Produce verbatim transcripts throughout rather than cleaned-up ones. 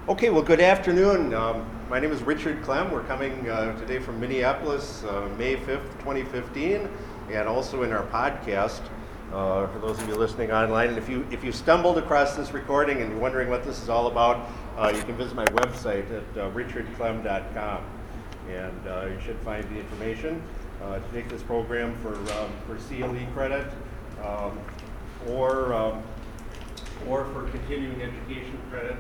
Okay, well, good afternoon. Um, my name is Richard Clem. We're coming uh, today from Minneapolis, uh, May fifth, twenty fifteen, and also in our podcast uh, for those of you listening online. And if you if you stumbled across this recording and you're wondering what this is all about, uh, you can visit my website at uh, richard clem dot com, and uh, you should find the information uh, to take this program for um, for C L E credit um, or um, or for continuing education credit.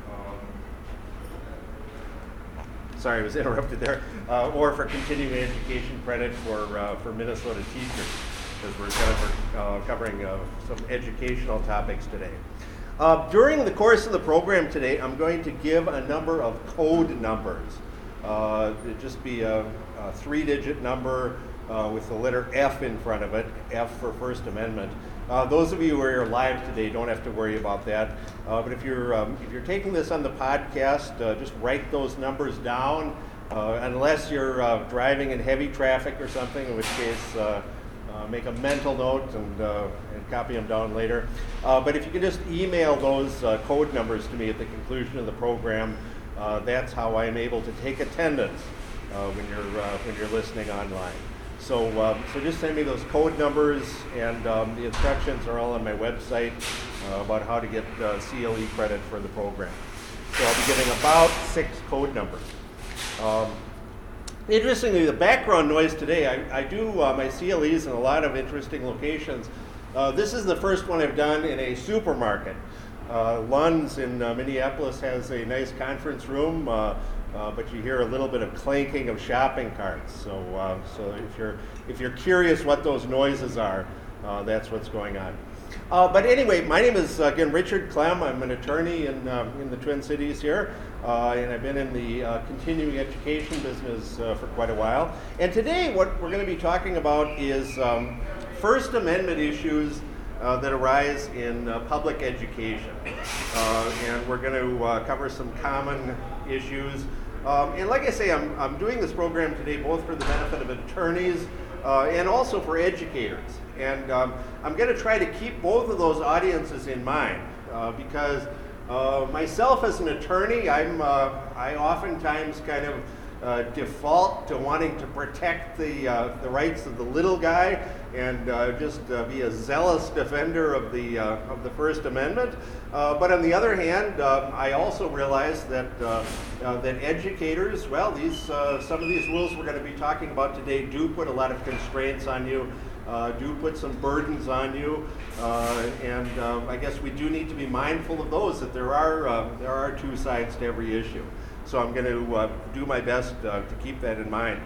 Sorry, I was interrupted there. Uh, or for continuing education credit for uh, for Minnesota teachers, because we're kind of uh, covering uh, some educational topics today. Uh, during the course of the program today, I'm going to give a number of code numbers. Uh, it'd just be a, a three-digit number uh, with the letter F in front of it, F for First Amendment. Uh, those of you who are live today don't have to worry about that. Uh, but if you're um, if you're taking this on the podcast, uh, just write those numbers down, uh, unless you're uh, driving in heavy traffic or something, in which case uh, uh, make a mental note and, uh, and copy them down later. Uh, but if you can just email those uh, code numbers to me at the conclusion of the program, uh, that's how I'm able to take attendance uh, when you're uh, when you're listening online. So, um, so just send me those code numbers, and um, the instructions are all on my website uh, about how to get uh, C L E credit for the program. So I'll be giving about six code numbers. Um, interestingly, the background noise today, I, I do uh, my C L Es in a lot of interesting locations. Uh, this is the first one I've done in a supermarket. Uh, Lund's in uh, Minneapolis has a nice conference room. Uh, Uh, but you hear a little bit of clanking of shopping carts. So, uh, so if you're if you're curious what those noises are, uh, that's what's going on. Uh, but anyway, my name is uh, again Richard Clem. I'm an attorney in uh, in the Twin Cities here, uh, and I've been in the uh, continuing education business uh, for quite a while. And today, what we're going to be talking about is um, First Amendment issues Uh, that arise in uh, public education. Uh, and we're going to uh, cover some common issues. Um, and like I say, I'm, I'm doing this program today both for the benefit of attorneys uh, and also for educators. And um, I'm going to try to keep both of those audiences in mind uh, because uh, myself as an attorney, I'm, uh, I oftentimes kind of Uh, default to wanting to protect the uh, the rights of the little guy and uh, just uh, be a zealous defender of the uh, of the First Amendment. Uh, but on the other hand, uh, I also realize that uh, uh, that educators, well, these uh, some of these rules we're going to be talking about today do put a lot of constraints on you, uh, do put some burdens on you, uh, and uh, I guess we do need to be mindful of those. That there are uh, there are two sides to every issue. So I'm going to uh, do my best uh, to keep that in mind.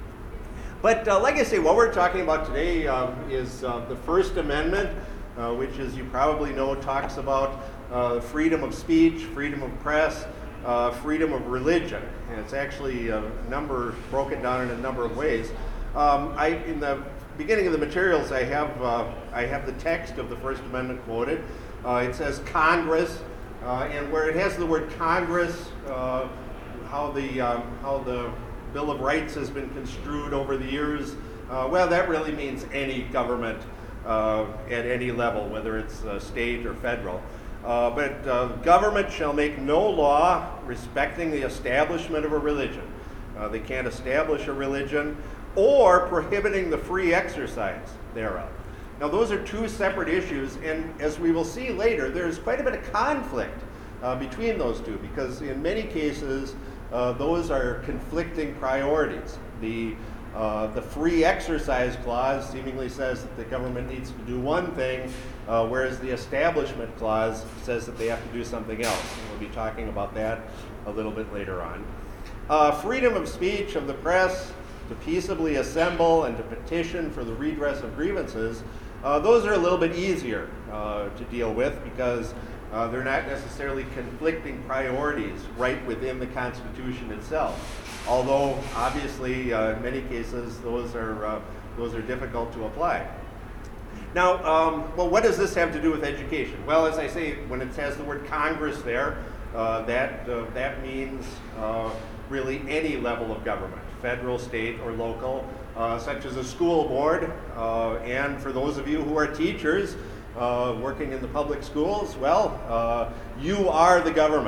But uh, like I say, what we're talking about today um, is uh, the First Amendment, uh, which, as you probably know, talks about uh, freedom of speech, freedom of press, uh, freedom of religion. And it's actually a number broken down in a number of ways. Um, I, in the beginning of the materials, I have uh, I have the text of the First Amendment quoted. Uh, it says Congress, uh, and where it has the word Congress, uh, how the um, how the Bill of Rights has been construed over the years, uh, well, that really means any government uh, at any level, whether it's uh, state or federal. Uh, but uh, government shall make no law respecting the establishment of a religion. Uh, they can't establish a religion or prohibiting the free exercise thereof. Now, those are two separate issues, and as we will see later, there's quite a bit of conflict uh, between those two, because in many cases, Uh, those are conflicting priorities. The uh, the free exercise clause seemingly says that the government needs to do one thing, uh, whereas the establishment clause says that they have to do something else. And we'll be talking about that a little bit later on. Uh, freedom of speech of the press to peaceably assemble and to petition for the redress of grievances, uh, those are a little bit easier uh, to deal with because Uh, they're not necessarily conflicting priorities right within the Constitution itself. Although, obviously, uh, in many cases, those are uh, those are difficult to apply. Now, um, well, what does this have to do with education? Well, as I say, when it has the word Congress there, uh, that uh, that means uh, really any level of government, federal, state, or local, uh, such as a school board. Uh, and for those of you who are teachers, Uh, working in the public schools, well, uh, you are the government.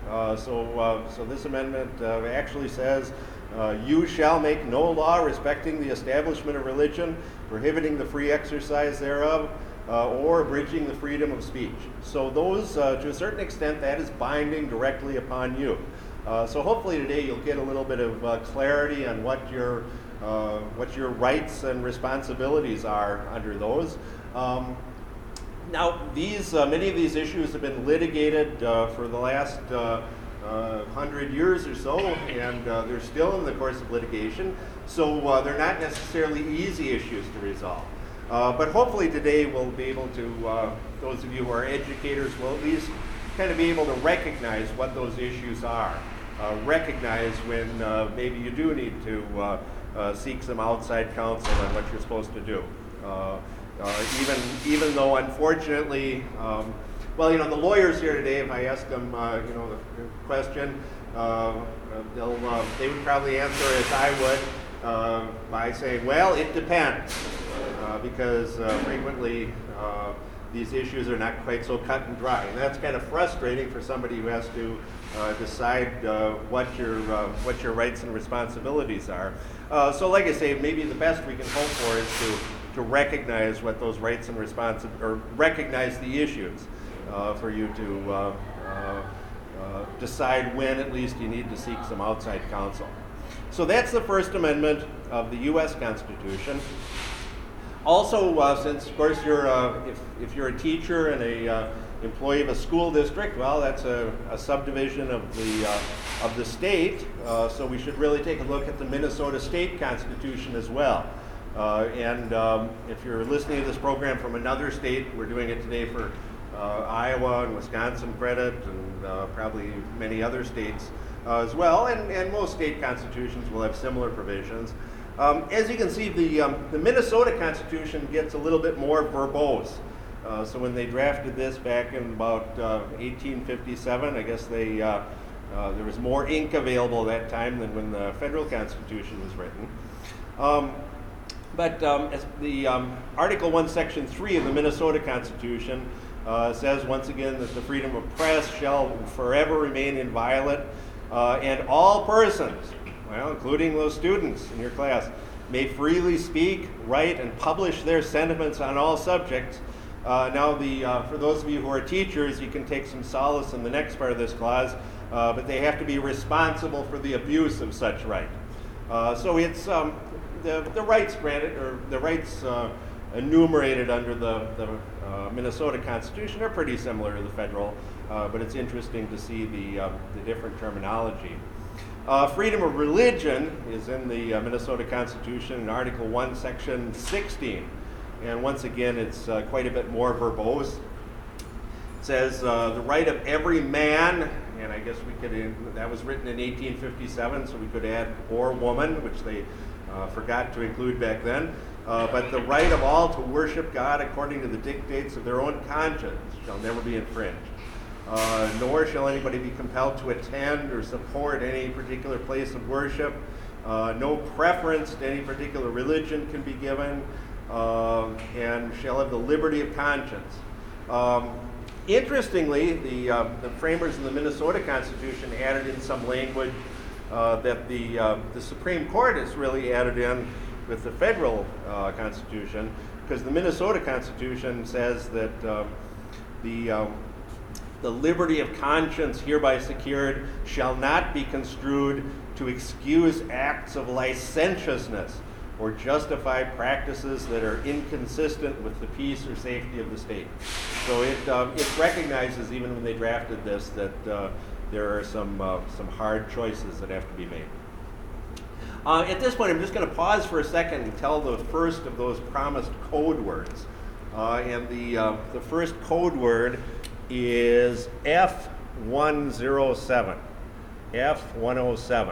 Uh, so, uh, so this amendment uh, actually says, uh, "You shall make no law respecting the establishment of religion, prohibiting the free exercise thereof, uh, or abridging the freedom of speech." So those, uh, to a certain extent, that is binding directly upon you. Uh, so hopefully today you'll get a little bit of uh, clarity on what your uh, what your rights and responsibilities are under those. Um, now, these uh, many of these issues have been litigated uh, for the last uh, uh, hundred years or so, and uh, they're still in the course of litigation. So uh, they're not necessarily easy issues to resolve. Uh, but hopefully today we'll be able to, uh, those of you who are educators will at least kind of be able to recognize what those issues are. Uh, recognize when uh, maybe you do need to uh, uh, seek some outside counsel on what you're supposed to do. Uh, uh, even even though unfortunately, um, well, you know, the lawyers here today, if I ask them, uh, you know, the question, uh, they'll uh, they would probably answer as I would uh, by saying, well, it depends, uh, because uh, frequently uh, these issues are not quite so cut and dry, and that's kind of frustrating for somebody who has to Uh, decide uh, what your uh, what your rights and responsibilities are. Uh, so, like I say, maybe the best we can hope for is to to recognize what those rights and responsibilities, or recognize the issues uh, for you to uh, uh, uh, decide when at least you need to seek some outside counsel. So that's the First Amendment of the U S Constitution. Also, uh, since of course you're uh, if if you're a teacher and a uh, employee of a school district, well, that's a, a subdivision of the uh, of the state, uh, so we should really take a look at the Minnesota State Constitution as well. Uh, and um, if you're listening to this program from another state, we're doing it today for uh, Iowa and Wisconsin credit, and uh, probably many other states uh, as well, and, and most state constitutions will have similar provisions. Um, as you can see, the, um, the Minnesota Constitution gets a little bit more verbose. Uh, so when they drafted this back in about uh, eighteen fifty-seven, I guess they uh, uh, there was more ink available that time than when the federal Constitution was written. Um, but um, as the um, Article one, Section three of the Minnesota Constitution uh, says once again that the freedom of press shall forever remain inviolate, uh, and all persons, well, including those students in your class, may freely speak, write, and publish their sentiments on all subjects. Uh, now, the, uh, for those of you who are teachers, you can take some solace in the next part of this clause, uh, but they have to be responsible for the abuse of such right. Uh, so it's um, the, the rights granted, or the rights uh, enumerated under the, the uh, Minnesota Constitution are pretty similar to the federal, uh, but it's interesting to see the, uh, the different terminology. Uh, freedom of religion is in the uh, Minnesota Constitution in Article one, Section sixteen. And once again, it's uh, quite a bit more verbose. It says uh, the right of every man, and I guess we could, uh, that was written in eighteen fifty-seven, so we could add or woman, which they uh, forgot to include back then. Uh, but the right of all to worship God according to the dictates of their own conscience shall never be infringed. Uh, nor shall anybody be compelled to attend or support any particular place of worship. Uh, no preference to any particular religion can be given. Um, and shall have the liberty of conscience. Um, interestingly, the, uh, the framers of the Minnesota Constitution added in some language uh, that the, uh, the Supreme Court has really added in with the federal uh, Constitution, because the Minnesota Constitution says that uh, the, um, the liberty of conscience hereby secured shall not be construed to excuse acts of licentiousness or justify practices that are inconsistent with the peace or safety of the state. So it um, it recognizes, even when they drafted this, that uh, there are some uh, some hard choices that have to be made. Uh, at this point, I'm just going to pause for a second and tell the first of those promised code words. Uh, and the uh, the first code word is F one oh seven. F one oh seven.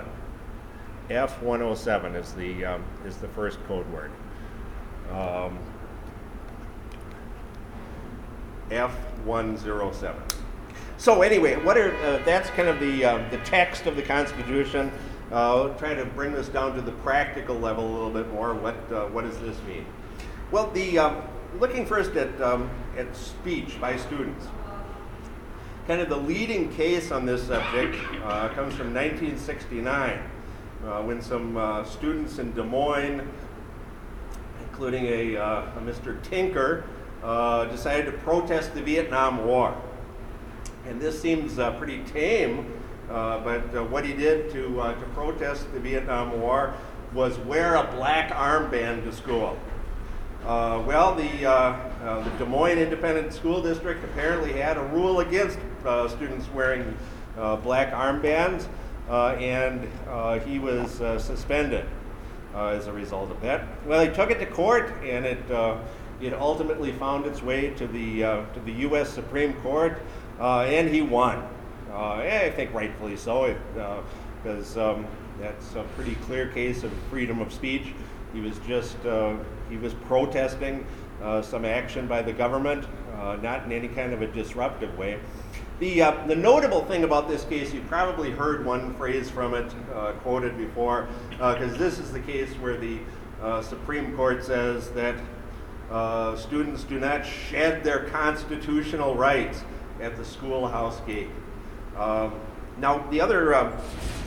F one oh seven is the um, is the first code word. Um, F one oh seven. So anyway, what are uh, that's kind of the uh, the text of the Constitution. Uh, trying to bring this down to the practical level a little bit more. What uh, what does this mean? Well, the um, looking first at um, at speech by students. kind of the leading case on this subject uh, comes from nineteen sixty-nine, uh, when some uh, students in Des Moines, including a, uh, a Mister Tinker, uh, decided to protest the Vietnam War. And this seems uh, pretty tame, uh, but uh, what he did to, uh, to protest the Vietnam War was wear a black armband to school. Uh, well, the, uh, uh, the Des Moines Independent School District apparently had a rule against uh, students wearing uh, black armbands, uh, and uh, he was uh, suspended uh, as a result of that. Well, he took it to court, and it, uh, it ultimately found its way to the, uh, to the U S Supreme Court, uh, and he won. Uh, and I think rightfully so, because uh, um, that's a pretty clear case of freedom of speech. He was just, uh, he was protesting uh, some action by the government, uh, not in any kind of a disruptive way. The, uh, the notable thing about this case, you probably heard one phrase from it uh, quoted before, because uh, this is the case where the uh, Supreme Court says that uh, students do not shed their constitutional rights at the schoolhouse gate. Um, now, the other uh,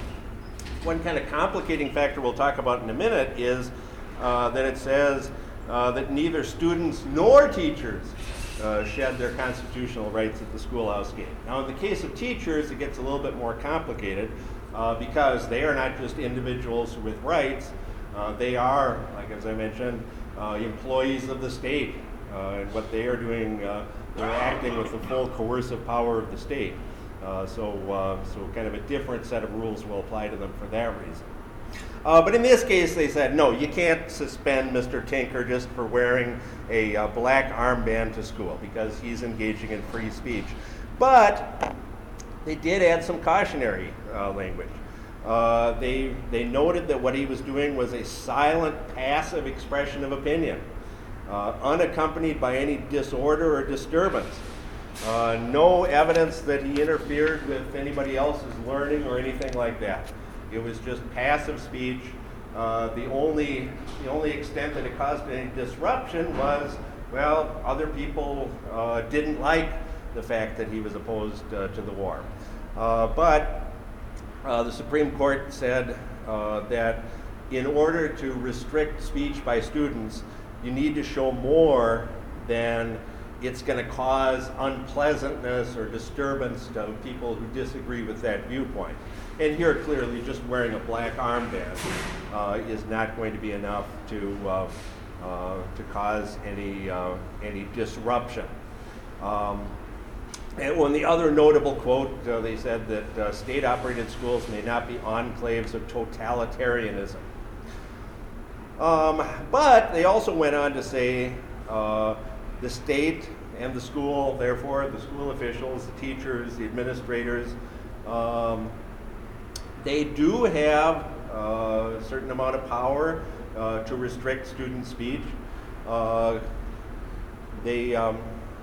one kind of complicating factor we'll talk about in a minute is uh, that it says uh, that neither students nor teachers uh, shed their constitutional rights at the schoolhouse gate. Now, in the case of teachers, it gets a little bit more complicated uh, because they are not just individuals with rights. Uh, they are, like as I mentioned, uh, employees of the state, uh, and what they are doing, uh, they're acting with the full coercive power of the state. Uh, so, uh, so kind of a different set of rules will apply to them for that reason. Uh, but in this case, they said, no, you can't suspend Mister Tinker just for wearing a uh, black armband to school because he's engaging in free speech. But they did add some cautionary uh, language. Uh, they, they noted that what he was doing was a silent, passive expression of opinion, uh, unaccompanied by any disorder or disturbance. Uh, no evidence that he interfered with anybody else's learning or anything like that. It was just passive speech. Uh, the only the only extent that it caused any disruption was, well, other people uh, didn't like the fact that he was opposed uh, to the war. Uh, but uh, the Supreme Court said uh, that in order to restrict speech by students, you need to show more than it's going to cause unpleasantness or disturbance to people who disagree with that viewpoint. And here, clearly, just wearing a black armband uh, is not going to be enough to uh, uh, to cause any uh, any disruption. Um, and one the other notable quote, uh, they said that uh, state-operated schools may not be enclaves of totalitarianism. Um, but they also went on to say uh, the state and the school, therefore the school officials, the teachers, the administrators, um, they do have uh, a certain amount of power uh, to restrict student speech. Uh, they um,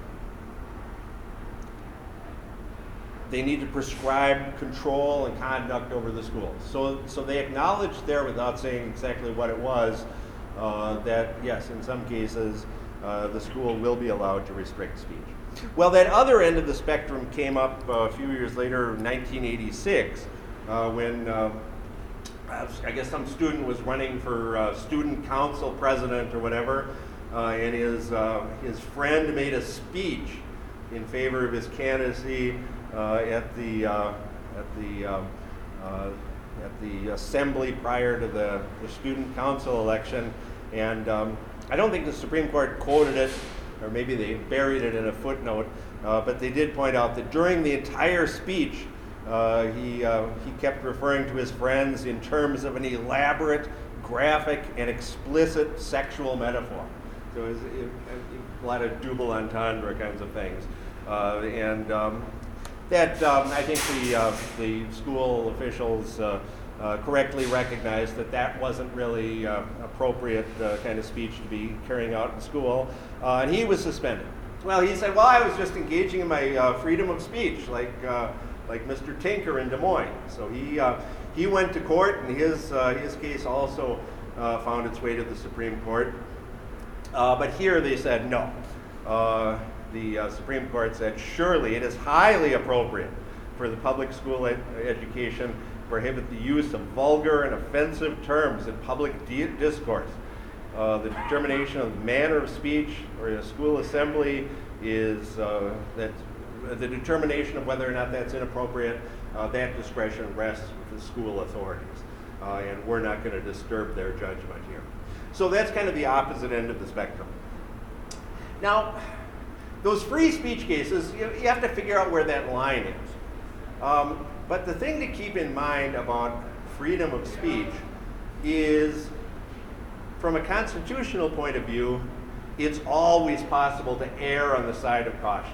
they need to prescribe control and conduct over the schools. So, so they acknowledged there, without saying exactly what it was, uh, that yes, in some cases, uh, the school will be allowed to restrict speech. Well, that other end of the spectrum came up uh, a few years later, nineteen eighty-six, uh, when uh, I guess some student was running for uh, student council president or whatever, uh, and his uh, his friend made a speech in favor of his candidacy uh, at the uh, at the um, uh, at the assembly prior to the, the student council election, and um, I don't think the Supreme Court quoted it, or maybe they buried it in a footnote, uh, but they did point out that during the entire speech, uh, he uh, he kept referring to his friends in terms of an elaborate, graphic, and explicit sexual metaphor. So it was it, a lot of double entendre kinds of things, uh, and um, that um, I think the uh, the school officials uh, uh, correctly recognized that that wasn't really uh, appropriate uh, kind of speech to be carrying out in school, uh, and he was suspended. Well, he said, "Well, I was just engaging in my uh, freedom of speech, like uh, like Mister Tinker in Des Moines." So he uh, he went to court, and his uh, his case also uh, found its way to the Supreme Court. Uh, but here they said no. Uh, the uh, Supreme Court said, surely it is highly appropriate for the public school ed- education to prohibit the use of vulgar and offensive terms in public di- discourse. Uh, the determination of the manner of speech or a school assembly is uh, that the determination of whether or not that's inappropriate, uh, that discretion rests with the school authorities. Uh, and we're not going to disturb their judgment here. So that's kind of the opposite end of the spectrum. Now, those free speech cases, you, you have to figure out where that line is. Um, but the thing to keep in mind about freedom of speech is, from a constitutional point of view, it's always possible to err on the side of caution.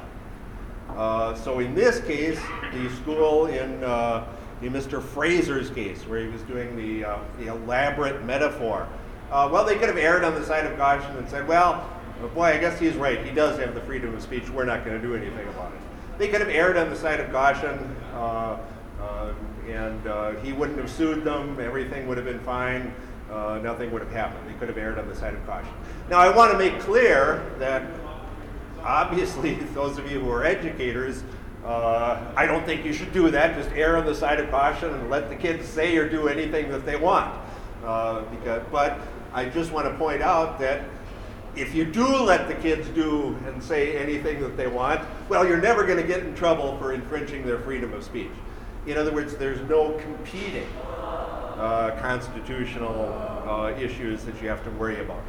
Uh, so in this case, the school in, uh, in Mister Fraser's case, where he was doing the, uh, the elaborate metaphor, uh, well, they could have erred on the side of caution and said, well, boy, I guess he's right. He does have the freedom of speech. We're not going to do anything about it. They could have erred on the side of caution, uh, uh, and uh, he wouldn't have sued them. Everything would have been fine. Uh, nothing would have happened. They could have erred on the side of caution. Now, I want to make clear that obviously, those of you who are educators, uh, I don't think you should do that. Just err on the side of caution and let the kids say or do anything that they want. Uh, because, but I just want to point out that if you do let the kids do and say anything that they want, well, you're never going to get in trouble for infringing their freedom of speech. In other words, there's no competing uh, constitutional uh, issues that you have to worry about.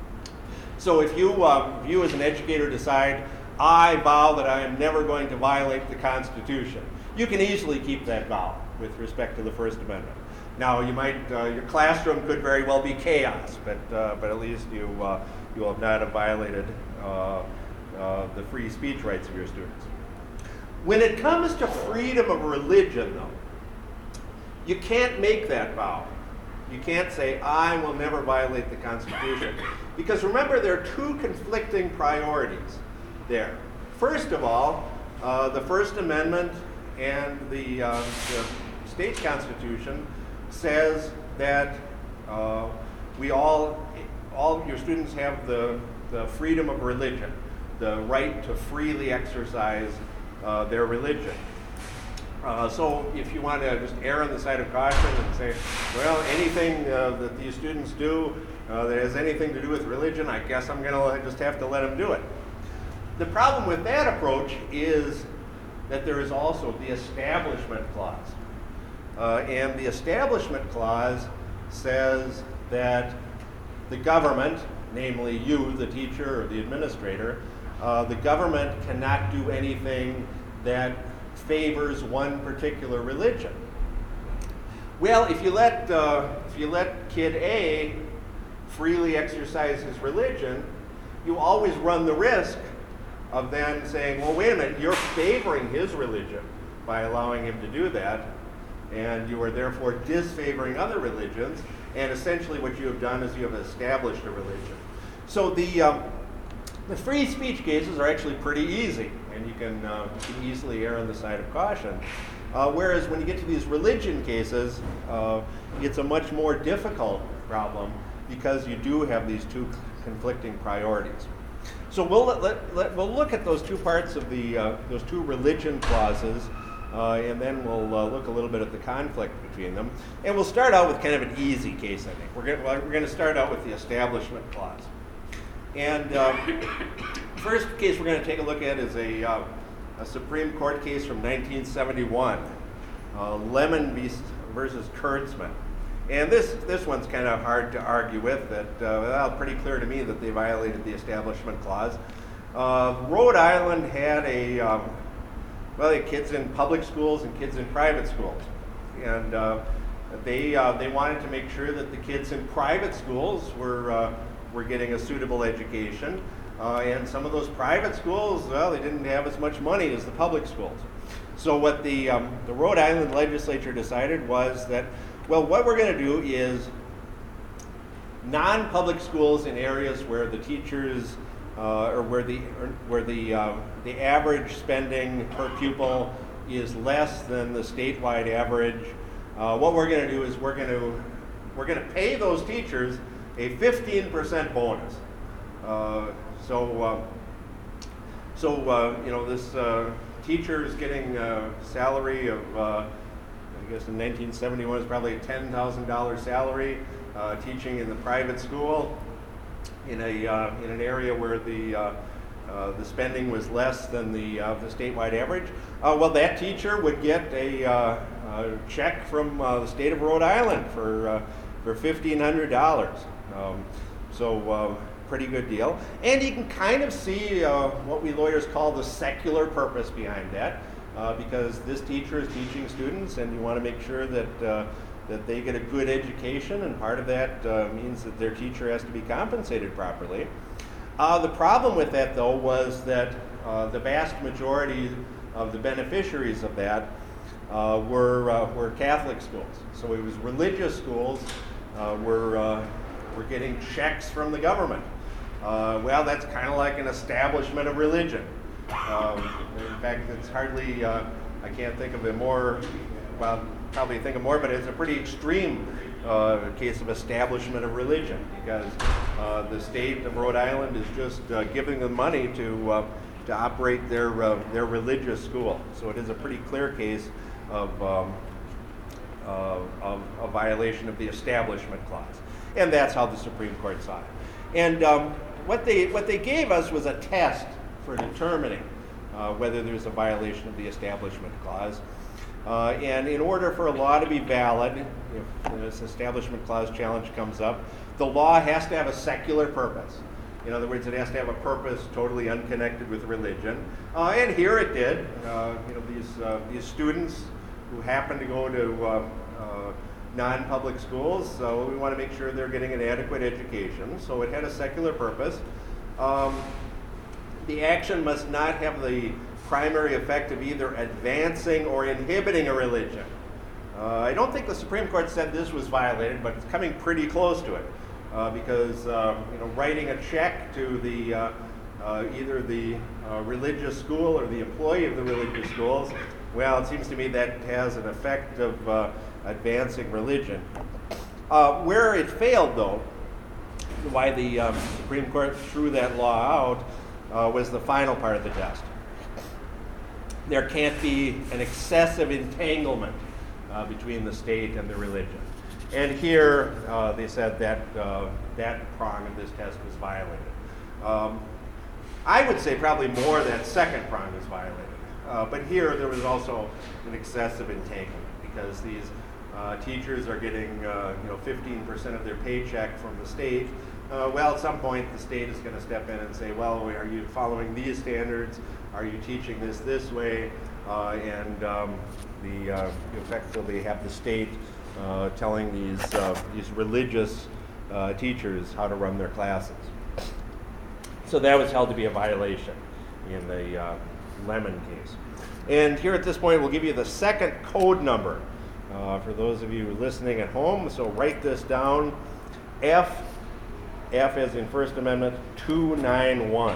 So if you, uh, if you as an educator decide, I vow that I am never going to violate the Constitution, you can easily keep that vow with respect to the First Amendment. Now, you might, uh, your classroom could very well be chaos, but uh, but at least you uh, you will not have violated uh, uh, the free speech rights of your students. When it comes to freedom of religion, though, you can't make that vow. You can't say, I will never violate the Constitution. Because remember, there are two conflicting priorities there. First of all, uh, the First Amendment and the, uh, the state constitution says that uh, we all, all your students have the, the freedom of religion, the right to freely exercise uh, their religion. Uh, so if you want to just err on the side of caution and say, well, anything uh, that these students do uh, that has anything to do with religion, I guess I'm going to just have to let them do it. The problem with that approach is that there is also the Establishment Clause. Uh, and the Establishment Clause says that the government, namely you, the teacher or the administrator, uh, the government cannot do anything that favors one particular religion. Well, if you let uh, if you let kid A freely exercise his religion, you always run the risk of then saying, well, wait a minute, you're favoring his religion by allowing him to do that, and you are therefore disfavoring other religions, and essentially what you have done is you have established a religion. So the um, the free speech cases are actually pretty easy, and you can, uh, you can easily err on the side of caution. Uh, whereas when you get to these religion cases, uh, it's a much more difficult problem because you do have these two conflicting priorities. So we'll let, let, let, we'll look at those two parts of the uh, those two religion clauses, uh, and then we'll uh, look a little bit at the conflict between them. And we'll start out with kind of an easy case, I think. We're going well, we're going to start out with the Establishment Clause. And uh, first case we're going to take a look at is a, uh, a Supreme Court case from nineteen seventy-one, uh, Lemon versus Kurtzman. And this this one's kind of hard to argue with. That uh, well, pretty clear to me that they violated the Establishment Clause. Uh, Rhode Island had a um, well, they had kids in public schools and kids in private schools, and uh, they uh, they wanted to make sure that the kids in private schools were uh, were getting a suitable education. Uh, and some of those private schools, well, they didn't have as much money as the public schools. So what the um, the Rhode Island legislature decided was that, well, what we're going to do is non-public schools in areas where the teachers uh, or where the or where the uh, the average spending per pupil is less than the statewide average. Uh, what we're going to do is we're going to we're going to pay those teachers a fifteen percent bonus. Uh, so. Uh, So, uh, you know, this uh, teacher is getting a salary of, uh, I guess in nineteen seventy-one, is probably a ten thousand dollars salary, uh, teaching in the private school in a uh, in an area where the uh, uh, the spending was less than the uh, the statewide average. Uh, well, that teacher would get a, uh, a check from uh, the state of Rhode Island for uh, for fifteen hundred dollars. Um, so. Uh, Pretty good deal. And you can kind of see uh, what we lawyers call the secular purpose behind that, uh, because this teacher is teaching students, and you want to make sure that uh, that they get a good education, and part of that uh, means that their teacher has to be compensated properly. Uh, the problem with that, though, was that uh, the vast majority of the beneficiaries of that uh, were uh, were Catholic schools. So it was religious schools uh, were uh, were getting checks from the government. Uh, well, that's kind of like an establishment of religion. Um, in fact, it's hardly, uh, I can't think of a more, well, probably think of more, but it's a pretty extreme uh, case of establishment of religion, because uh, the state of Rhode Island is just uh, giving them money to uh, to operate their uh, their religious school. So it is a pretty clear case of um, uh, of a violation of the Establishment Clause, and that's how the Supreme Court saw it. And um, what they what they gave us was a test for determining uh, whether there's a violation of the Establishment Clause. Uh, and in order for a law to be valid, if this Establishment Clause challenge comes up, the law has to have a secular purpose. In other words, it has to have a purpose totally unconnected with religion. Uh, and here it did. Uh, you know, these uh, these students who happen to go to uh, uh, non-public schools, so we want to make sure they're getting an adequate education. So it had a secular purpose. Um, the action must not have the primary effect of either advancing or inhibiting a religion. Uh, I don't think the Supreme Court said this was violated, but it's coming pretty close to it, uh, because uh, you know, writing a check to the uh, uh, either the uh, religious school or the employee of the religious schools, well, it seems to me that has an effect of uh, advancing religion. Uh, where it failed, though, why the um, Supreme Court threw that law out, uh, was the final part of the test. There can't be an excessive entanglement uh, between the state and the religion. And here uh, they said that uh, that prong of this test was violated. Um, I would say probably more that second prong was violated. Uh, but here there was also an excessive entanglement, because these uh, teachers are getting uh, you know fifteen percent of their paycheck from the state. Uh, well, at some point the state is going to step in and say, well, are you following these standards? Are you teaching this this way? Uh, and um, the uh, you effectively have the state uh, telling these uh, these religious uh, teachers how to run their classes. So that was held to be a violation in the uh, Lemon case. And here at this point, we'll give you the second code number uh, for those of you listening at home. So write this down: F, F as in First Amendment, two ninety-one.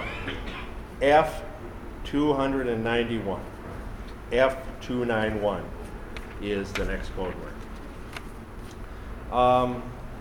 F two ninety-one. F two ninety-one is the next code word. Um,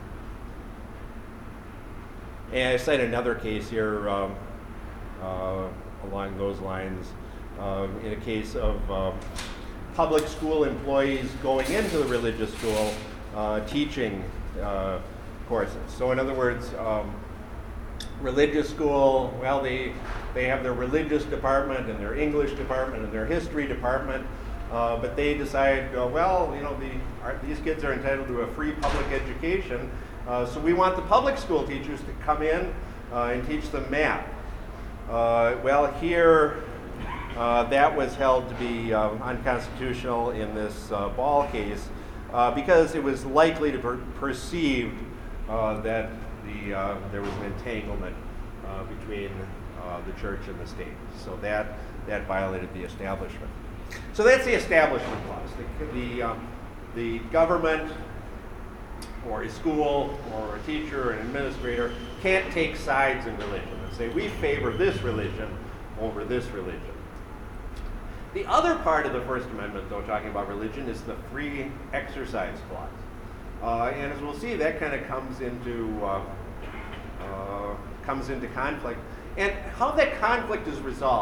and I cite another case here um, uh, along those lines. Uh, in a case of uh, public school employees going into the religious school uh, teaching uh, courses. So in other words, um, religious school, well, they they have their religious department and their English department and their history department, uh, but they decide, uh, well, you know, the, our, these kids are entitled to a free public education, uh, so we want the public school teachers to come in uh, and teach them math. Uh, well, here, uh, that was held to be um, unconstitutional in this uh, Ball case uh, because it was likely to be perceived uh, that the uh, there was an entanglement uh, between uh, the church and the state. So that that violated the establishment. So that's the Establishment Clause. The the, um, the government or a school or a teacher or an administrator can't take sides in religion and say, we favor this religion over this religion. The other part of the First Amendment, though, talking about religion, is the Free Exercise Clause. Uh, and as we'll see, that kind of comes into uh, uh, comes into conflict. And how that conflict is resolved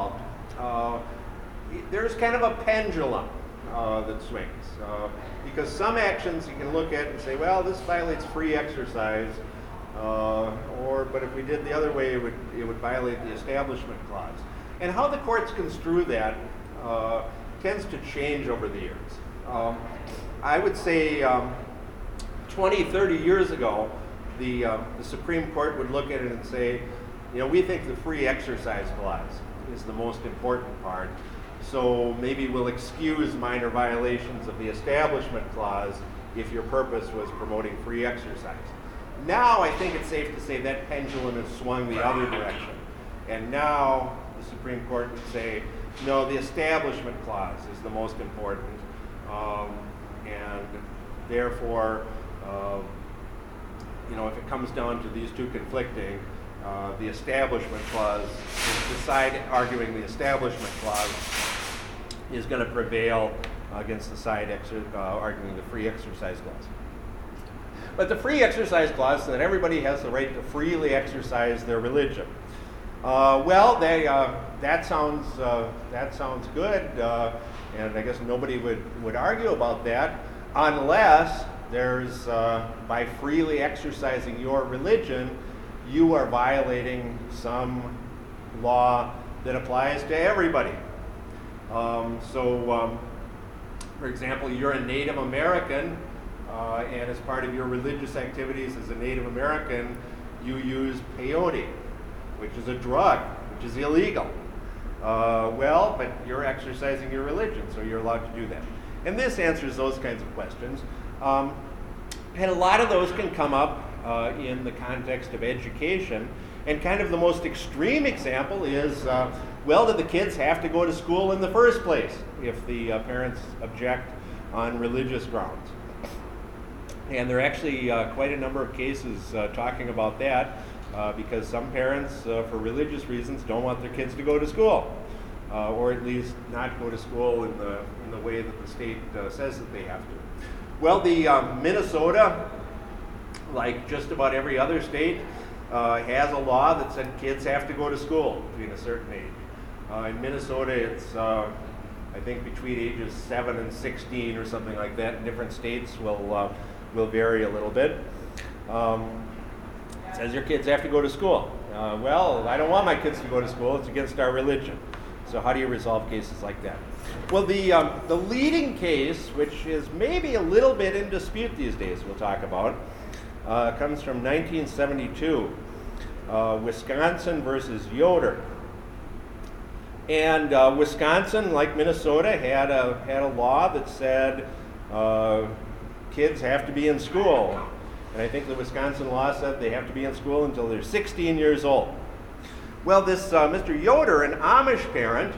uh, there's kind of a pendulum uh, that swings. Uh, because some actions you can look at and say, well, this violates free exercise, uh, or but if we did the other way, it would, it would violate the Establishment Clause. And how the courts construe that uh, tends to change over the years. Um, I would say um, twenty, thirty years ago, the, um, the Supreme Court would look at it and say, you know, we think the free exercise clause is the most important part, so maybe we'll excuse minor violations of the Establishment Clause if your purpose was promoting free exercise. Now I think it's safe to say that pendulum has swung the other direction. And now the Supreme Court would say, no, the Establishment Clause is the most important. Um, and therefore, uh, you know, if it comes down to these two conflicting, uh, the Establishment Clause, the side arguing the Establishment Clause is going to prevail against the side exer- uh, arguing the Free Exercise Clause. But the Free Exercise Clause says that everybody has the right to freely exercise their religion. Uh, well, they, uh, that sounds uh, that sounds good, uh, and I guess nobody would, would argue about that, unless there's uh, by freely exercising your religion, you are violating some law that applies to everybody. Um, so, um, for example, you're a Native American, uh, and as part of your religious activities as a Native American, you use peyote, which is a drug, which is illegal. Uh, well, but you're exercising your religion, so you're allowed to do that. And this answers those kinds of questions. Um, and a lot of those can come up uh, in the context of education. And kind of the most extreme example is, uh, well, do the kids have to go to school in the first place if the uh, parents object on religious grounds? And there are actually uh, quite a number of cases uh, talking about that. Uh, because some parents, uh, for religious reasons, don't want their kids to go to school, uh, or at least not go to school in the in the way that the state uh, says that they have to. Well, the um, Minnesota, like just about every other state, uh, has a law that said kids have to go to school between a certain age. Uh, in Minnesota, it's uh, I think between ages seven and sixteen or something like that. In different states will uh, will vary a little bit. Um, Says your kids have to go to school. Uh, well, I don't want my kids to go to school. It's against our religion. So how do you resolve cases like that? Well, the um, the leading case, which is maybe a little bit in dispute these days, we'll talk about, uh, comes from nineteen seventy-two, uh, Wisconsin versus Yoder. And uh, Wisconsin, like Minnesota, had a had a law that said uh, kids have to be in school. And I think the Wisconsin law said they have to be in school until they're sixteen years old. Well, this uh, Mister Yoder, an Amish parent,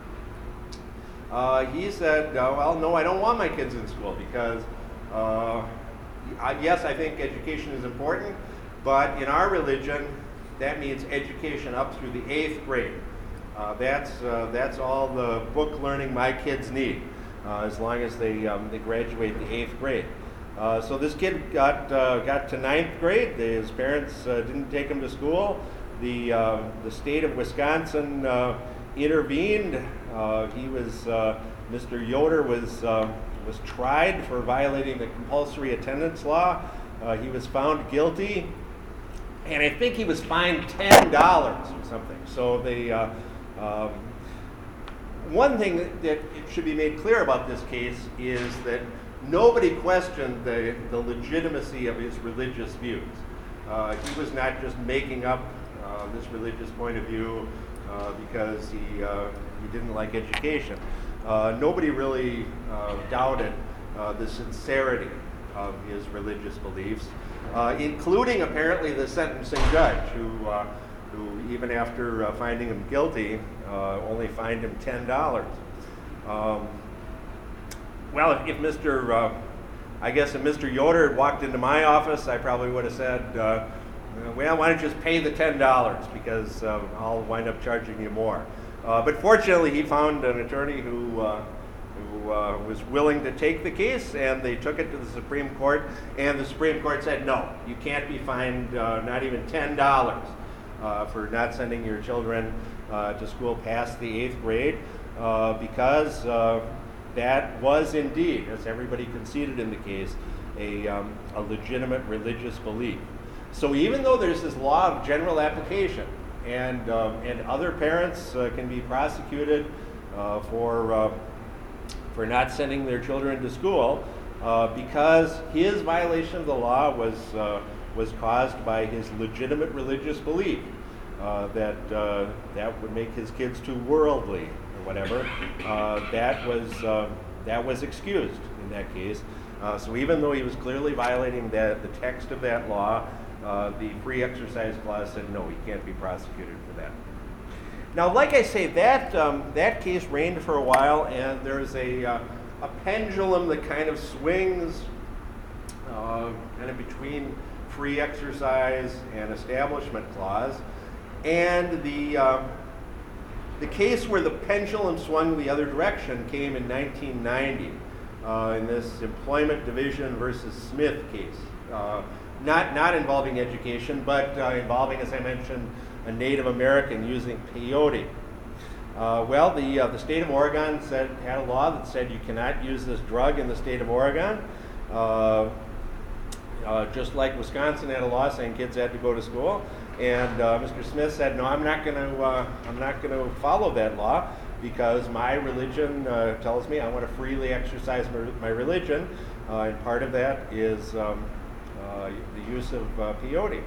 uh, he said, uh, well, no, I don't want my kids in school because, uh, I, yes, I think education is important, but in our religion, that means education up through the eighth grade. Uh, that's, uh, that's all the book learning my kids need, uh, as long as they, um, they graduate the eighth grade. Uh, so this kid got uh, got to ninth grade. His parents uh, didn't take him to school. The uh, the state of Wisconsin uh, intervened. Uh, he was uh, Mister Yoder was uh, was tried for violating the compulsory attendance law. Uh, he was found guilty, and I think he was fined ten dollars or something. So they. Uh, um, one thing that, that it should be made clear about this case is that nobody questioned the, the legitimacy of his religious views. Uh, he was not just making up uh, this religious point of view uh, because he, uh, he didn't like education. Uh, nobody really uh, doubted uh, the sincerity of his religious beliefs, uh, including apparently the sentencing judge, who, uh, who even after uh, finding him guilty, uh, only fined him ten dollars. Um, Well, if, if Mister Uh, I guess if Mister Yoder had walked into my office, I probably would have said, uh, well, why don't you just pay the ten dollars because uh, I'll wind up charging you more. Uh, but fortunately, he found an attorney who, uh, who uh, was willing to take the case, and they took it to the Supreme Court, and the Supreme Court said, no, you can't be fined uh, not even ten dollars uh, for not sending your children uh, to school past the eighth grade uh, because uh, that was indeed, as everybody conceded in the case, a, um, a legitimate religious belief. So even though there's this law of general application, and um, and other parents uh, can be prosecuted uh, for uh, for not sending their children to school uh, because his violation of the law was uh, was caused by his legitimate religious belief uh, that uh, that would make his kids too worldly or whatever. Uh, that was uh, that was excused in that case. Uh, so even though he was clearly violating that, the text of that law, uh, the free exercise clause said no, he can't be prosecuted for that. Now, like I say, that um, that case reigned for a while, and there's a uh, a pendulum that kind of swings uh, kind of between free exercise and establishment clause, and the uh, the case where the pendulum swung the other direction came in nineteen ninety. Uh, in this Employment Division versus Smith case, uh, not not involving education, but uh, involving, as I mentioned, a Native American using peyote. Uh, well, the uh, the state of Oregon said had a law that said you cannot use this drug in the state of Oregon. Uh, uh, just like Wisconsin had a law saying kids had to go to school, and uh, Mister Smith said, no, I'm not going to uh, I'm not going to follow that law, because my religion uh, tells me I want to freely exercise my, my religion, uh, and part of that is um, uh, the use of uh, peyote.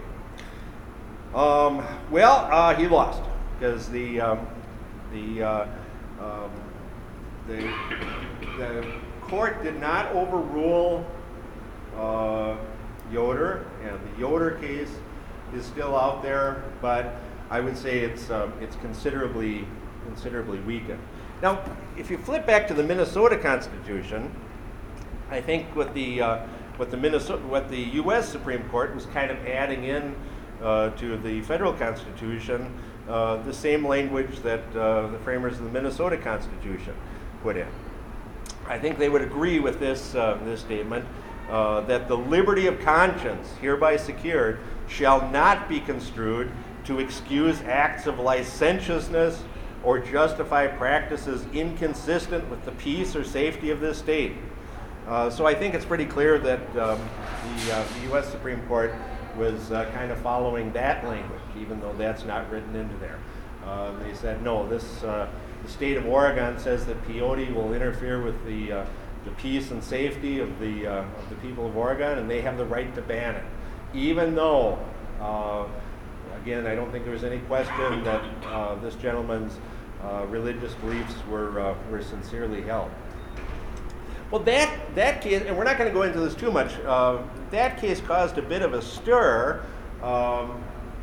Um, well, uh, he lost because the um, the, uh, um, the the court did not overrule uh, Yoder, and the Yoder case is still out there, but I would say it's um, it's considerably considerably weakened. Now, if you flip back to the Minnesota Constitution, I think what the uh, what the Minnesota what the U S Supreme Court was kind of adding in uh, to the federal Constitution uh, the same language that uh, the framers of the Minnesota Constitution put in. I think they would agree with this uh, this statement uh, that the liberty of conscience hereby secured shall not be construed to excuse acts of licentiousness or justify practices inconsistent with the peace or safety of this state. Uh, so I think it's pretty clear that um, the, uh, the U S Supreme Court was uh, kind of following that language, even though that's not written into there. Uh, they said, no, this uh, the state of Oregon says that peyote will interfere with the uh, the peace and safety of the uh, of the people of Oregon, and they have the right to ban it, even though. Uh, Again, I don't think there was any question that uh, this gentleman's uh, religious beliefs were uh, were sincerely held. Well, that that case, and we're not going to go into this too much. Uh, that case caused a bit of a stir. Um,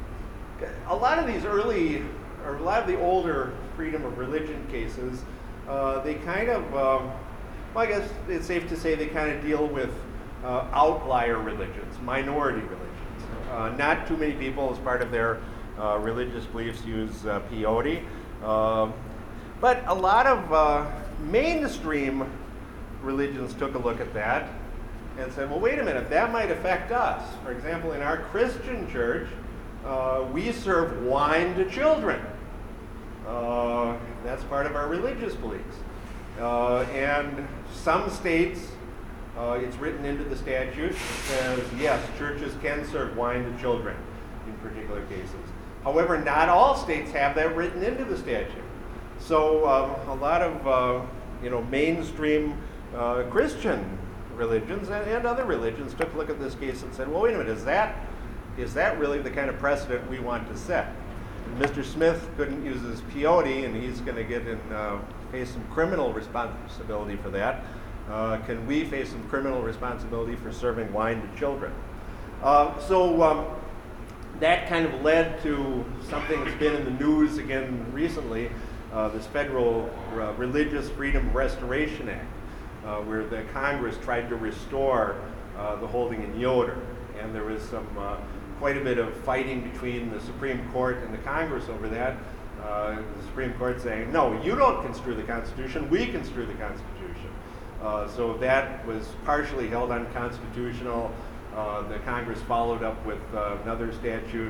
a lot of these early, or a lot of the older freedom of religion cases, uh, they kind of, um, well, I guess it's safe to say they kind of deal with uh, outlier religions, minority religions. Uh, not too many people, as part of their uh, religious beliefs, use uh, peyote. Uh, but a lot of uh, mainstream religions took a look at that and said, well, wait a minute, that might affect us. For example, in our Christian church, uh, we serve wine to children. Uh, that's part of our religious beliefs. Uh, and some states, Uh, it's written into the statute. It says, yes, churches can serve wine to children in particular cases. However, not all states have that written into the statute. So um, a lot of uh, you know mainstream uh, Christian religions and, and other religions took a look at this case and said, well, wait a minute, is that is that really the kind of precedent we want to set? And Mister Smith couldn't use his peyote, and he's going to get in uh, face some criminal responsibility for that. Uh, can we face some criminal responsibility for serving wine to children? Uh, so um, that kind of led to something that's been in the news again recently, uh, this Federal uh, Religious Freedom Restoration Act, uh, where the Congress tried to restore uh, the holding in Yoder. And there was some uh, quite a bit of fighting between the Supreme Court and the Congress over that. Uh, the Supreme Court saying, no, you don't construe the Constitution, we construe the Constitution. Uh, so that was partially held unconstitutional. Uh, the Congress followed up with uh, another statute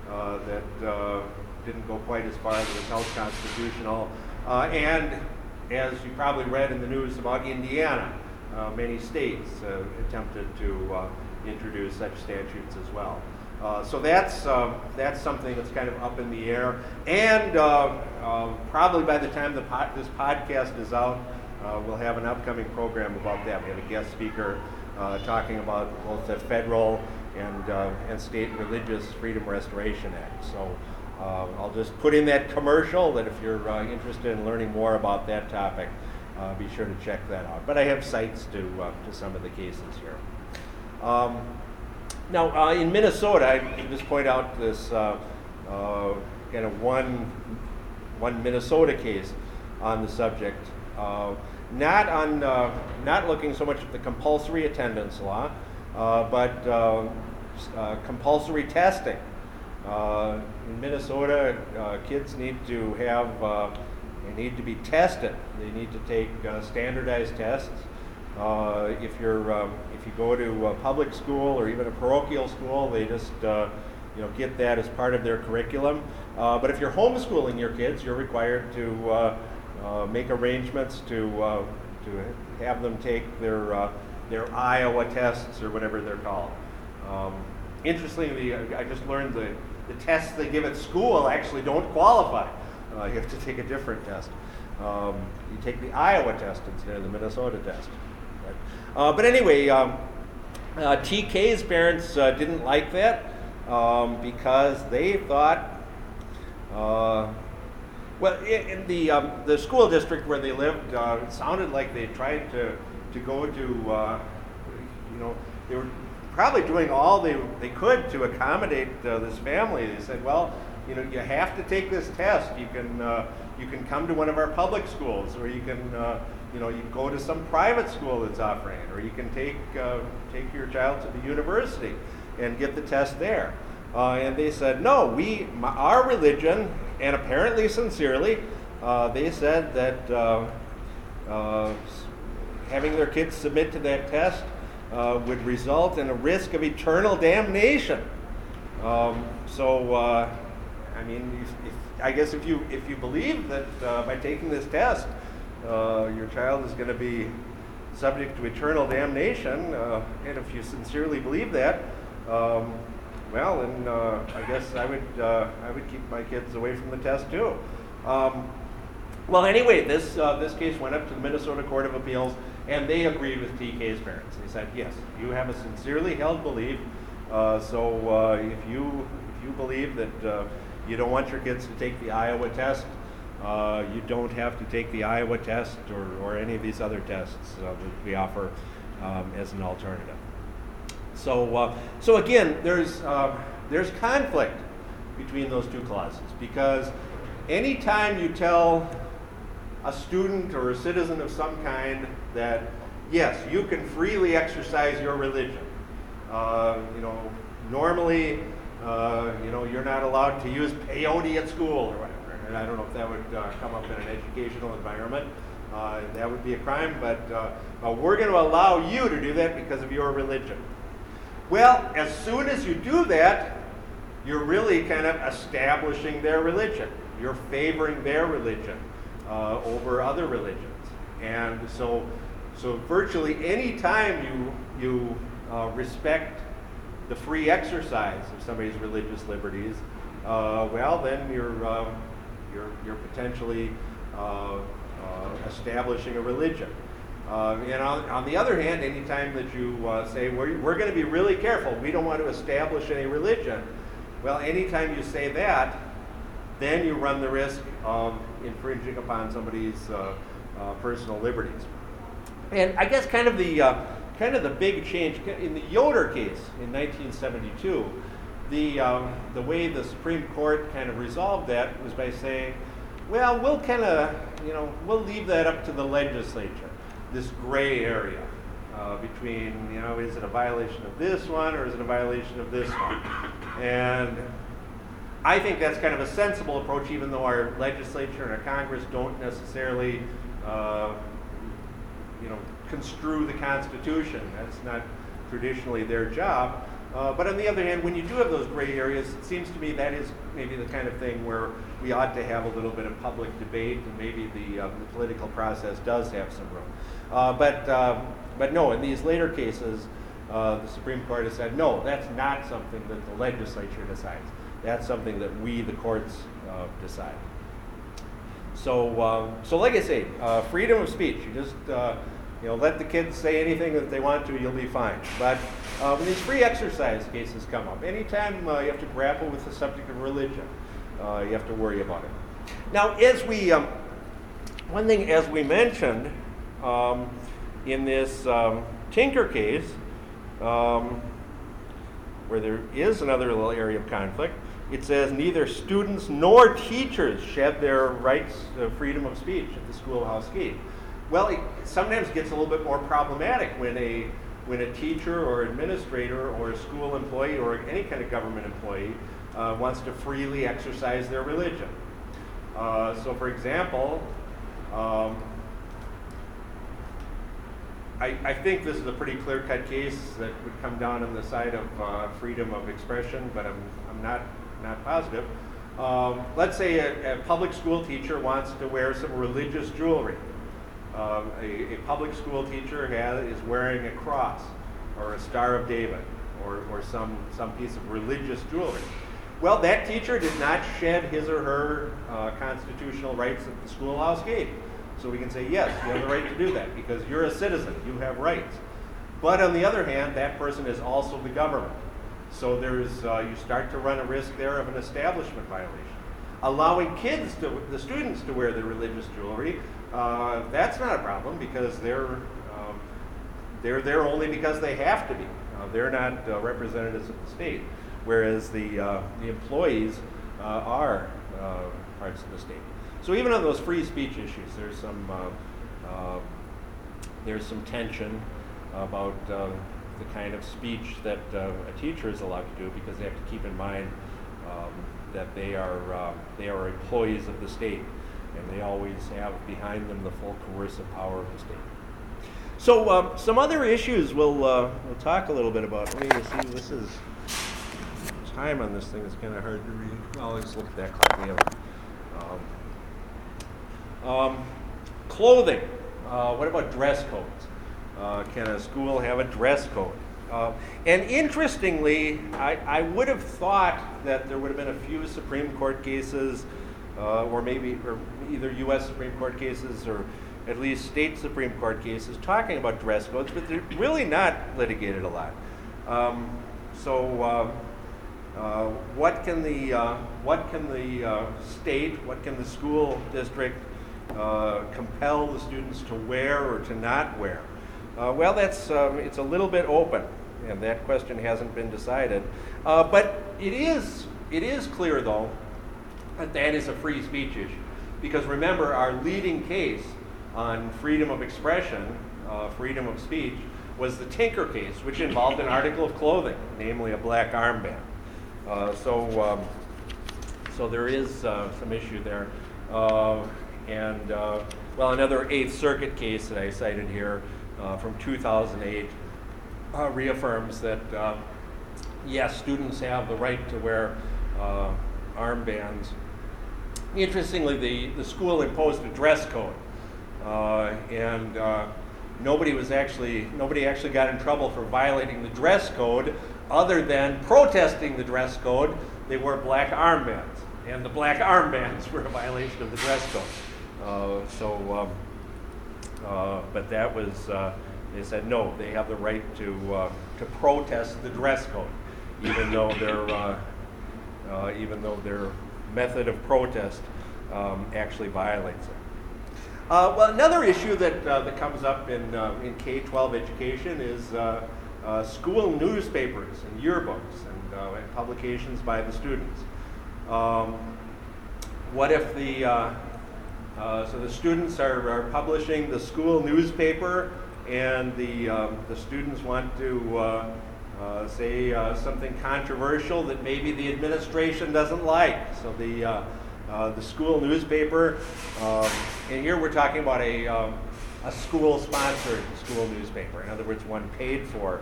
uh, that uh, didn't go quite as far as was held constitutional. Uh, and as you probably read in the news about Indiana, uh, many states uh, attempted to uh, introduce such statutes as well. Uh, so that's uh, that's something that's kind of up in the air, and uh, uh, probably by the time the pod, this podcast is out, uh, we'll have an upcoming program about that. We have a guest speaker uh, talking about both the federal and uh, and state Religious Freedom Restoration Act. So uh, I'll just put in that commercial that if you're uh, interested in learning more about that topic, uh, be sure to check that out. But I have cites to uh, to some of the cases here. Um, Now, uh, in Minnesota, I can just point out this uh, uh, kind of one, one Minnesota case on the subject. Uh, not on, uh, not looking so much at the compulsory attendance law, uh, but uh, uh, compulsory testing. Uh, in Minnesota, uh, kids need to have, uh, they need to be tested. They need to take uh, standardized tests. Uh, if you're um, if you go to a public school or even a parochial school, they just uh, you know get that as part of their curriculum. Uh, but if you're homeschooling your kids, you're required to uh, uh, make arrangements to uh, to have them take their uh, their Iowa tests or whatever they're called. Um, interestingly, I just learned the the tests they give at school actually don't qualify. Uh, you have to take a different test. Um, you take the Iowa test instead of the Minnesota test. Uh, but anyway, um, uh, T K's parents uh, didn't like that um, because they thought, uh, well, in, in the um, the school district where they lived, uh, it sounded like they tried to to go to, uh, you know, they were probably doing all they they could to accommodate uh, this family. They said, well, you know, you have to take this test. You can uh, you can come to one of our public schools, or you can. Uh, You know, you can go to some private school that's offering it, or you can take uh, take your child to the university and get the test there. Uh, and they said, no, we, my, our religion, and apparently sincerely, uh, they said that uh, uh, having their kids submit to that test uh, would result in a risk of eternal damnation. Um, so, uh, I mean, if, if, I guess if you if you believe that uh, by taking this test, Uh, your child is going to be subject to eternal damnation, uh, and if you sincerely believe that, um, well, then uh, I guess I would uh, I would keep my kids away from the test too. Um, well, anyway, this uh, this case went up to the Minnesota Court of Appeals, and they agreed with T K's parents. They said, yes, you have a sincerely held belief. Uh, so uh, if you if you believe that uh, you don't want your kids to take the Iowa test, Uh, you don't have to take the Iowa test or, or any of these other tests uh, that we offer um, as an alternative. So, uh, so again, there's uh, there's conflict between those two clauses, because anytime you tell a student or a citizen of some kind that yes, you can freely exercise your religion, uh, you know, normally, uh, you know, you're not allowed to use peyote at school or whatever. And I don't know if that would uh, come up in an educational environment. Uh, that would be a crime, but uh, uh, we're going to allow you to do that because of your religion. Well, as soon as you do that, you're really kind of establishing their religion. You're favoring their religion uh, over other religions. And so, so virtually any time you, you uh, respect the free exercise of somebody's religious liberties, uh, well, then you're... Um, You're, you're potentially uh, uh, establishing a religion. Uh, and on, on the other hand, anytime that you uh, say, we're, we're going to be really careful, we don't want to establish any religion, well, anytime you say that, then you run the risk of infringing upon somebody's uh, uh, personal liberties. And I guess kind of the uh, kind of the big change in the Yoder case in nineteen seventy-two, The um, the way the Supreme Court kind of resolved that was by saying, well, we'll kind of, you know, we'll leave that up to the legislature, this gray area uh, between, you know, is it a violation of this one or is it a violation of this one? And I think that's kind of a sensible approach, even though our legislature and our Congress don't necessarily, uh, you know, construe the Constitution. That's not traditionally their job. Uh, but on the other hand, when you do have those gray areas, it seems to me that is maybe the kind of thing where we ought to have a little bit of public debate, and maybe the, uh, the political process does have some room. Uh, but, uh, but no, in these later cases, uh, the Supreme Court has said, no, that's not something that the legislature decides. That's something that we, the courts, uh, decide. So, uh, so like I say, uh, freedom of speech. You just uh, you know, let the kids say anything that they want to, you'll be fine. But uh, when these free exercise cases come up, anytime uh, you have to grapple with the subject of religion, uh, you have to worry about it. Now, as we, um, one thing as we mentioned um, in this um, Tinker case, um, where there is another little area of conflict, it says neither students nor teachers shed their rights of freedom of speech at the schoolhouse gate. Well, it sometimes gets a little bit more problematic when a when a teacher or administrator or a school employee or any kind of government employee uh, wants to freely exercise their religion. Uh, so, for example, um, I, I think this is a pretty clear-cut case that would come down on the side of uh, freedom of expression, but I'm I'm not not positive. Um, let's say a, a public school teacher wants to wear some religious jewelry. Um, a, a public school teacher has, is wearing a cross or a Star of David or, or some, some piece of religious jewelry. Well, that teacher did not shed his or her uh, constitutional rights at the schoolhouse gate. So we can say, yes, you have the right to do that because you're a citizen, you have rights. But on the other hand, that person is also the government. So there's, uh, you start to run a risk there of an establishment violation. Allowing kids, to, the students, to wear their religious jewelry, uh, that's not a problem because they're um, they're there only because they have to be. Uh, they're not uh, representatives of the state, whereas the uh, the employees uh, are uh, parts of the state. So even on those free speech issues, there's some uh, uh, there's some tension about uh, the kind of speech that uh, a teacher is allowed to do because they have to keep in mind um, that they are uh, they are employees of the state, and they always have behind them the full coercive power of the state. So um, some other issues we'll uh, we'll talk a little bit about. Let me see. This is time on this thing is kind of hard to read. Well, let's look at that clock. We have um, um, clothing. Uh, what about dress codes? Uh, can a school have a dress code? Uh, and interestingly, I, I would have thought that there would have been a few Supreme Court cases, uh, or maybe or either U S Supreme Court cases or at least state Supreme Court cases talking about dress codes, but they're really not litigated a lot. Um, so, uh, uh, what can the uh, what can the uh, state, what can the school district uh, compel the students to wear or to not wear? Uh, well, that's um, it's a little bit open, and that question hasn't been decided. Uh, but it is it is clear, though, that that is a free speech issue, because remember, our leading case on freedom of expression, uh, freedom of speech, was the Tinker case, which involved an article of clothing, namely a black armband. Uh, so, um, so there is uh, some issue there, uh, and uh, well, another Eighth Circuit case that I cited here. Uh, from two thousand eight uh, reaffirms that uh, yes, students have the right to wear uh, armbands. Interestingly, the, the school imposed a dress code, uh, and uh, nobody was actually nobody actually got in trouble for violating the dress code, other than protesting the dress code. They wore black armbands, and the black armbands were a violation of the dress code. Uh, so. Um, Uh, but that was, uh, they said no, they have the right to uh, to protest the dress code, even though their uh, uh, even though their method of protest um, actually violates it. Uh, well, another issue that uh, that comes up in uh, in K twelve education is uh, uh, school newspapers and yearbooks and, uh, and publications by the students. Um, what if the uh, Uh, so the students are, are publishing the school newspaper, and the um, the students want to uh, uh, say uh, something controversial that maybe the administration doesn't like. So the uh, uh, the school newspaper, um, and here we're talking about a um, a school-sponsored school newspaper. In other words, one paid for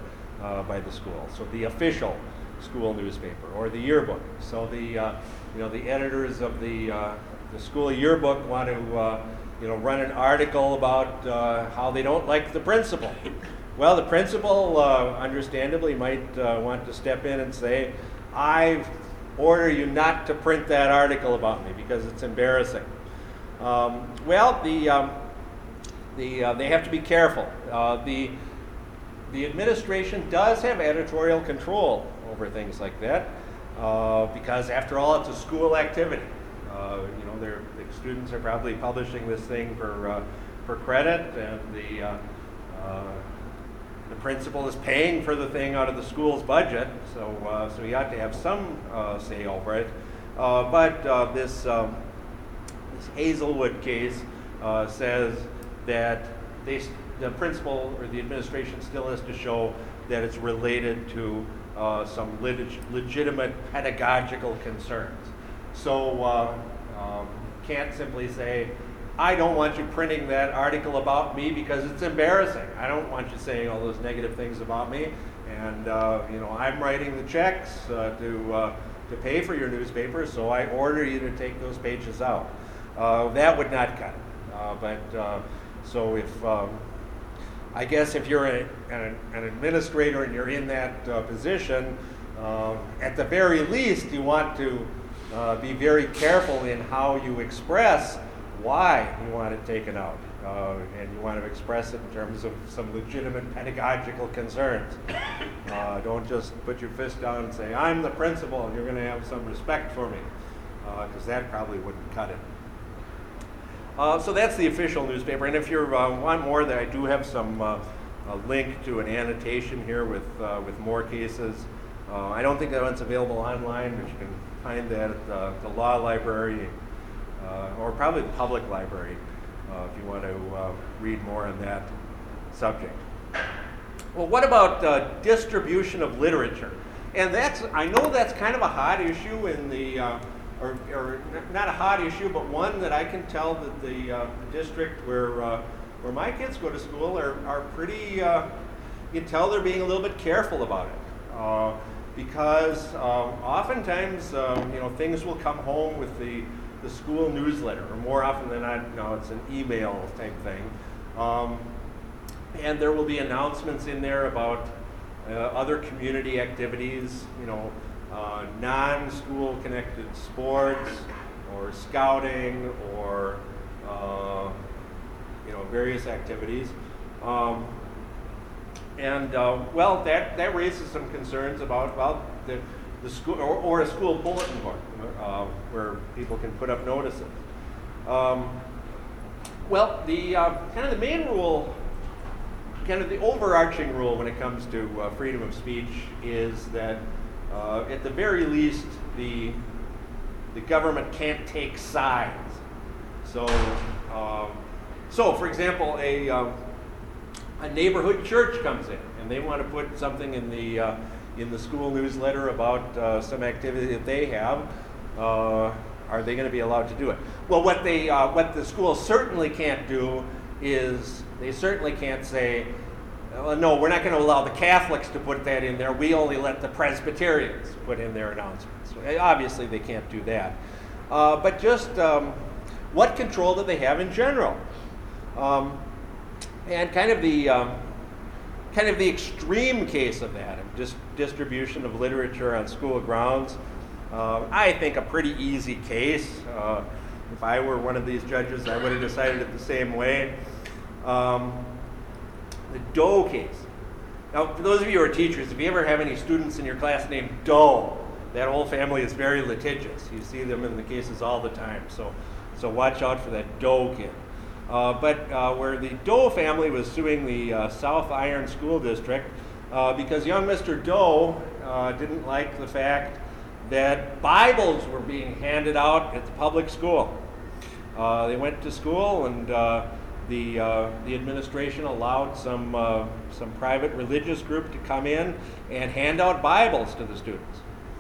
uh, by the school. So the official school newspaper or the yearbook. So the uh, you know the editors of the uh, the school yearbook want to uh, you know run an article about uh, how they don't like the principal. Well, the principal, uh, understandably, might uh, want to step in and say, I order you not to print that article about me because it's embarrassing. Um, well, the, um, the, uh, they have to be careful. Uh, the, the administration does have editorial control over things like that uh, because, after all, it's a school activity. Uh, you know, the students are probably publishing this thing for, uh, for credit, and the uh, uh, The principal is paying for the thing out of the school's budget, so uh, so he ought to have some uh, say over it. Uh, but uh, this um, this Hazelwood case uh, says that they, the principal or the administration still has to show that it's related to uh, some lit- legitimate pedagogical concerns. So uh, um, can't simply say, I don't want you printing that article about me because it's embarrassing. I don't want you saying all those negative things about me. And, uh, you know, I'm writing the checks uh, to, uh, to pay for your newspaper, so I order you to take those pages out. Uh, that would not cut it. Uh, but, uh, so if, um, I guess if you're a, an, an administrator and you're in that uh, position, uh, at the very least you want to uh, be very careful in how you express why you want it taken out, uh, and you want to express it in terms of some legitimate pedagogical concerns. Uh, don't just put your fist down and say, I'm the principal and you're going to have some respect for me, because uh, that probably wouldn't cut it. Uh, so that's the official newspaper, and if you uh, want more, that I do have some uh, a link to an annotation here with, uh, with more cases. Uh, I don't think that one's available online, but you can find that at the, the law library, Uh, or probably the public library, uh, if you want to uh, read more on that subject. Well, what about uh, distribution of literature? And that's, I know that's kind of a hot issue in the, uh, or, or not a hot issue, but one that I can tell that the, uh, the district where, uh, where my kids go to school are, are pretty, uh, you can tell they're being a little bit careful about it. Uh, because um, oftentimes, um, you know, things will come home with the the school newsletter, or more often than not, you know, it's an email type thing. Um, and there will be announcements in there about uh, other community activities, you know, uh, non-school connected sports, or scouting, or, uh, you know, various activities. Um, and, uh, well, that, that raises some concerns about, about the, the school, or, or a school bulletin board, uh, where people can put up notices. Um, well, the uh, kind of the main rule, kind of the overarching rule when it comes to uh, freedom of speech is that, uh, at the very least, the the government can't take sides. So, um, so for example, a um, a neighborhood church comes in and they want to put something in the uh, in the school newsletter about uh, some activity that they have. Uh, are they going to be allowed to do it? Well, what they, uh, what the school certainly can't do is they certainly can't say, well, no, we're not going to allow the Catholics to put that in there. We only let the Presbyterians put in their announcements. Obviously, they can't do that. Uh, but just um, what control do they have in general? Um, and kind of the um, kind of the extreme case of that, of just distribution of literature on school grounds. Uh, I think a pretty easy case. Uh, if I were one of these judges, I would have decided it the same way. Um, the Doe case. Now, for those of you who are teachers, if you ever have any students in your class named Doe, that whole family is very litigious. You see them in the cases all the time. So, so watch out for that Doe kid. Uh, but uh, where the Doe family was suing the uh, South Iron School District uh, because young Mister Doe uh, didn't like the fact that Bibles were being handed out at the public school. Uh, they went to school, and uh, the uh, the administration allowed some uh, some private religious group to come in and hand out Bibles to the students.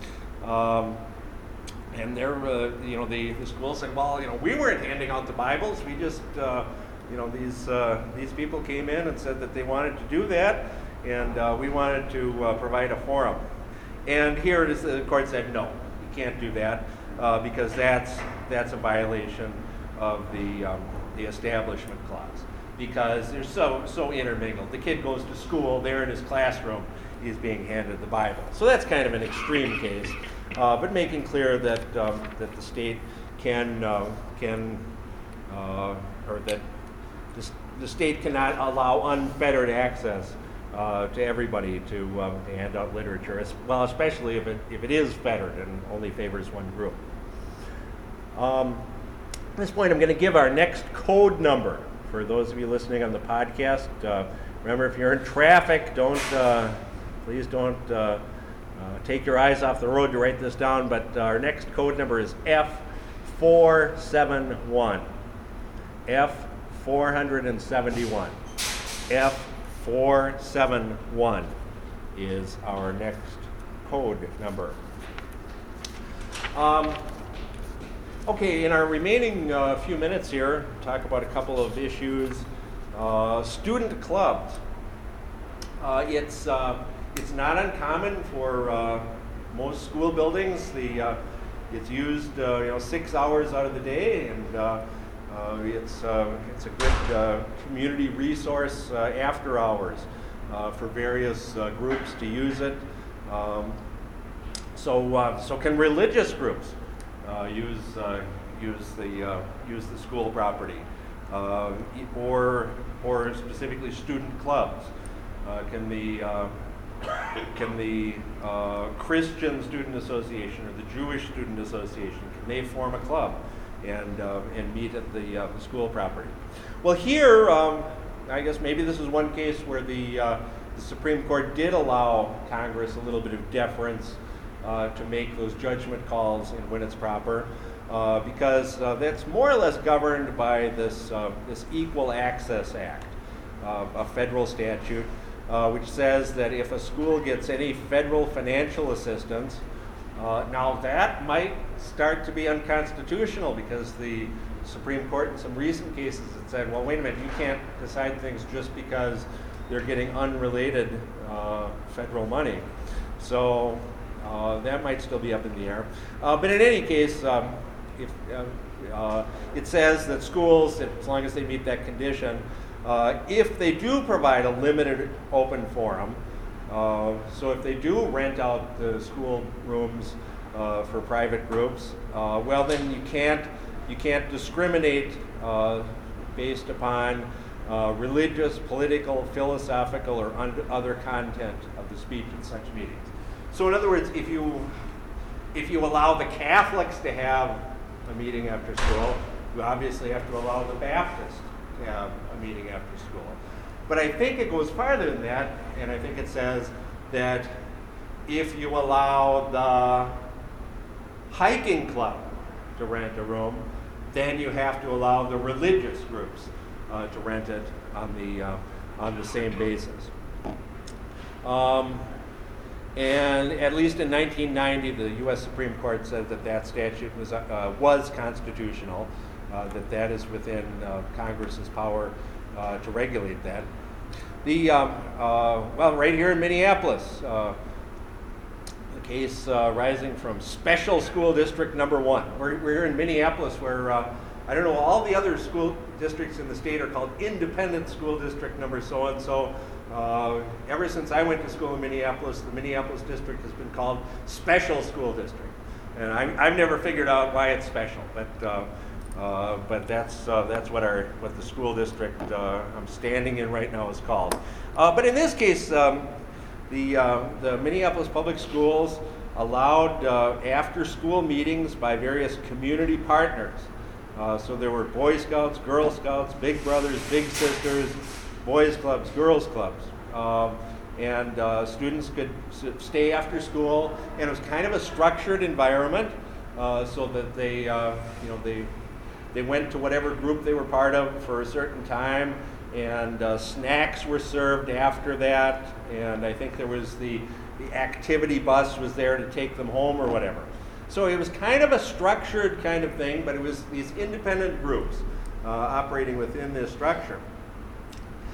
Um, and they're, uh, you know, the, the school said, well, you know, we weren't handing out the Bibles. We just, uh, you know, these uh, these people came in and said that they wanted to do that, and uh, we wanted to uh, provide a forum. And here it is, the court said, no, you can't do that uh, because that's that's a violation of the um, the Establishment Clause, because they're so so intermingled. The kid goes to school, there in his classroom, he's being handed the Bible. So that's kind of an extreme case, uh, but making clear that um, that the state can uh, can uh, or that the, the state cannot allow unfettered access uh, to everybody to, um, to hand out literature, as well, especially if it if it is fettered and only favors one group. Um, at this point, I'm going to give our next code number for those of you listening on the podcast. Uh, remember, if you're in traffic, don't uh, please don't uh, uh, take your eyes off the road to write this down. But our next code number is F four seven one. F four seventy-one. F four seven one is our next code number. Um, okay, in our remaining uh, few minutes here, talk about a couple of issues. Uh, student clubs. Uh, it's uh, it's not uncommon for uh, most school buildings. The uh, it's used uh, you know six hours out of the day, and uh, uh, it's uh, it's a good uh, community resource uh, after hours uh, for various uh, groups to use it. Um, so uh, so can religious groups uh, use uh, use the uh, use the school property, uh, or or specifically student clubs? Uh, can the uh, Can the uh, Christian Student Association or the Jewish Student Association, can they form a club and uh, and meet at the, uh, the school property? Well, here, um, I guess maybe this is one case where the, uh, the Supreme Court did allow Congress a little bit of deference uh, to make those judgment calls and when it's proper, uh, because uh, that's more or less governed by this, uh, this Equal Access Act, uh, a federal statute. Uh, which says that if a school gets any federal financial assistance, uh, now that might start to be unconstitutional, because the Supreme Court in some recent cases had said, well, wait a minute, you can't decide things just because they're getting unrelated uh, federal money. So uh, that might still be up in the air. Uh, but in any case, um, if uh, uh, it says that schools, as long as they meet that condition, Uh, if they do provide a limited open forum, uh, so if they do rent out the school rooms uh, for private groups, uh, well then you can't you can't discriminate uh, based upon uh, religious, political, philosophical, or un- other content of the speech at such meetings. So in other words, if you if you allow the Catholics to have a meeting after school, you obviously have to allow the Baptists to have a meeting after school. But I think it goes farther than that, and I think it says that if you allow the hiking club to rent a room, then you have to allow the religious groups uh, to rent it on the uh, on the same basis. Um, and at least in nineteen ninety, the U S Supreme Court said that that statute was uh, was constitutional. Uh, that that is within uh, Congress's power uh, to regulate that. The um, uh, well, right here in Minneapolis, uh, the case uh, rising from Special School District Number One. We're, we're here in Minneapolis, where uh, I don't know, all the other school districts in the state are called Independent School District Number so and so. Uh, ever since I went to school in Minneapolis, the Minneapolis district has been called Special School District, and I, I've never figured out why it's special, but. Uh, Uh, but that's uh, that's what our what the school district uh, I'm standing in right now is called. Uh, but in this case, um, the uh, the Minneapolis Public Schools allowed uh, after-school meetings by various community partners. Uh, so there were Boy Scouts, Girl Scouts, Big Brothers, Big Sisters, Boys Clubs, Girls Clubs, um, and uh, students could stay after school, and it was kind of a structured environment, uh, so that they uh, you know they. They went to whatever group they were part of for a certain time, and uh, snacks were served after that, and I think there was the, the activity bus was there to take them home or whatever. So it was kind of a structured kind of thing, but it was these independent groups uh, operating within this structure.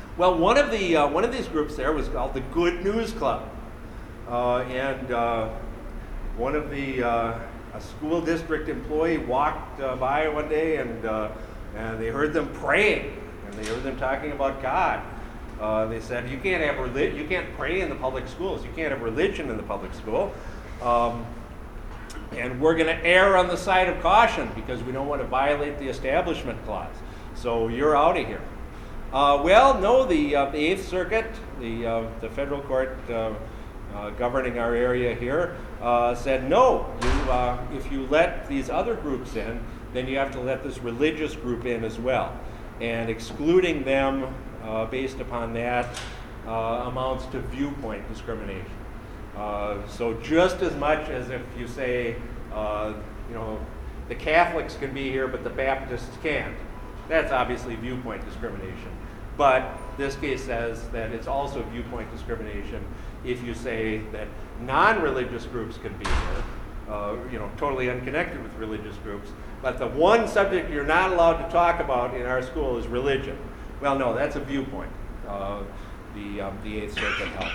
Well, one of the uh, one of these groups there was called the Good News Club, uh, and uh, one of the uh, a school district employee walked uh, by one day, and uh, and they heard them praying, and they heard them talking about God. Uh, they said, "You can't have relig- you can't pray in the public schools. You can't have religion in the public school." Um, And we're going to err on the side of caution because we don't want to violate the Establishment Clause. So you're out of here. Uh, well, no, the, uh, the Eighth Circuit, the, uh, the federal court uh, uh, governing our area here, uh, said no. You, uh, if you let these other groups in, then you have to let this religious group in as well. And excluding them uh, based upon that uh, amounts to viewpoint discrimination. Uh, so just as much as if you say, uh, you know, the Catholics can be here, but the Baptists can't. That's obviously viewpoint discrimination. But this case says that it's also viewpoint discrimination if you say that non-religious groups can be here, uh, you know, totally unconnected with religious groups. But the one subject you're not allowed to talk about in our school is religion. Well, no, that's a viewpoint. Uh, the um, the Eighth Circuit held.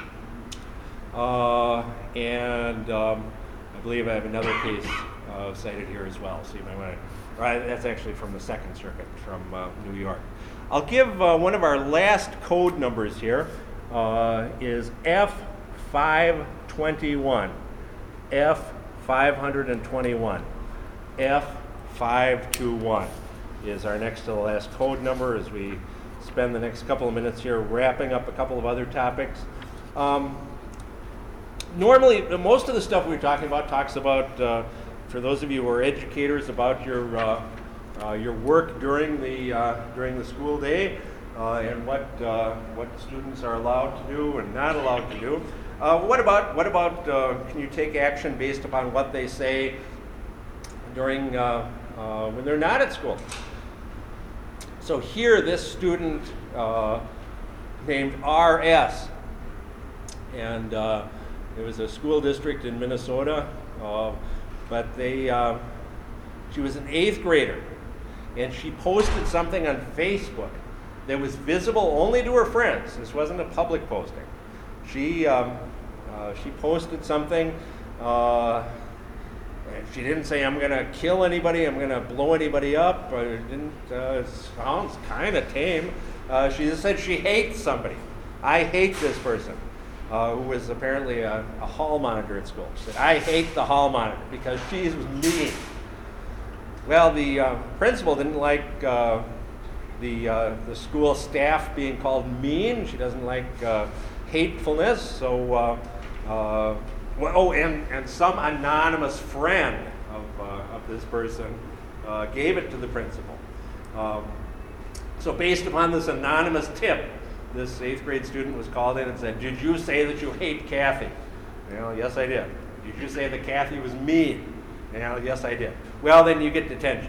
Uh, and um, I believe I have another case uh, cited here as well. So you might want to, right, that's actually from the Second Circuit from uh, New York. I'll give uh, one of our last code numbers here uh, is F five twenty-one. F five twenty-one. F five twenty-one is our next to the last code number as we spend the next couple of minutes here wrapping up a couple of other topics. Um, Normally, most of the stuff we're talking about talks about, uh, for those of you who are educators, about your uh, uh, your work during the uh, during the school day uh, and what uh, what students are allowed to do and not allowed to do. Uh, what about what about uh, can you take action based upon what they say during uh, uh, when they're not at school? So here, this student uh, named R S and. Uh, It was a school district in Minnesota, uh, but they, uh, she was an eighth grader, and she posted something on Facebook that was visible only to her friends. This wasn't a public posting. She, um, uh, she posted something, uh, and she didn't say, I'm going to kill anybody, I'm going to blow anybody up, or it didn't, uh, it sounds kind of tame. Uh, she just said she hates somebody. I hate this person. Uh, who was apparently a, a hall monitor at school. She said, I hate the hall monitor because she was mean. Well, the uh, principal didn't like uh, the uh, the school staff being called mean. She doesn't like uh, hatefulness. So, uh, uh, well, oh, and, and some anonymous friend of, uh, of this person uh, gave it to the principal. Um, so based upon this anonymous tip, this eighth grade student was called in and said, did you say that you hate Kathy? You know, yes, I did. Did you say that Kathy was mean? You know, yes, I did. Well, then you get detention.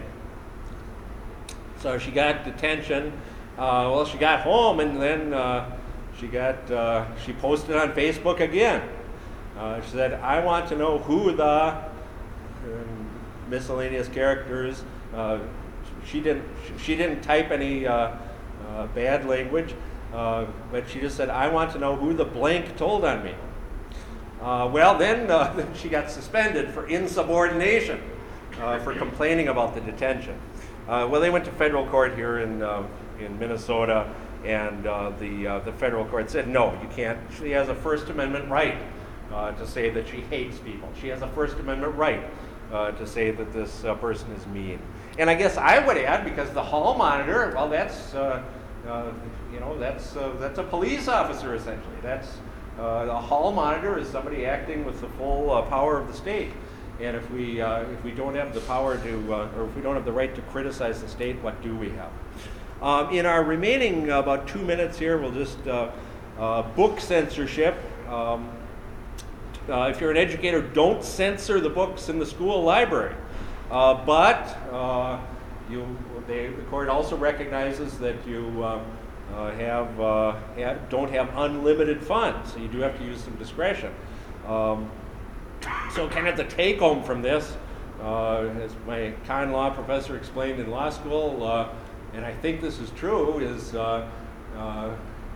So she got detention. Uh, well, she got home, and then uh, she got uh, she posted on Facebook again. Uh, she said, I want to know who the um, miscellaneous characters. Uh, she didn't she didn't type any uh, uh, bad language. Uh, but she just said, I want to know who the blank told on me. Uh, well, then, uh, then she got suspended for insubordination uh, for complaining about the detention. Uh, well, they went to federal court here in uh, in Minnesota, and uh, the uh, the federal court said, no, you can't. She has a First Amendment right uh, to say that she hates people. She has a First Amendment right uh, to say that this uh, person is mean. And I guess I would add, because the hall monitor, well, that's... Uh, Uh, you know, that's uh, that's a police officer essentially. That's uh, a hall monitor is somebody acting with the full uh, power of the state. And if we uh, if we don't have the power to, uh, or if we don't have the right to criticize the state, what do we have? Um, in our remaining uh, about two minutes here, we'll just uh, uh, book censorship. Um, uh, if you're an educator, don't censor the books in the school library. Uh, but uh, you. They, the court also recognizes that you uh, uh, have, uh, have don't have unlimited funds, so you do have to use some discretion. Um, so kind of the take home from this, uh, as my con law professor explained in law school, uh, and I think this is true, is uh, Uh,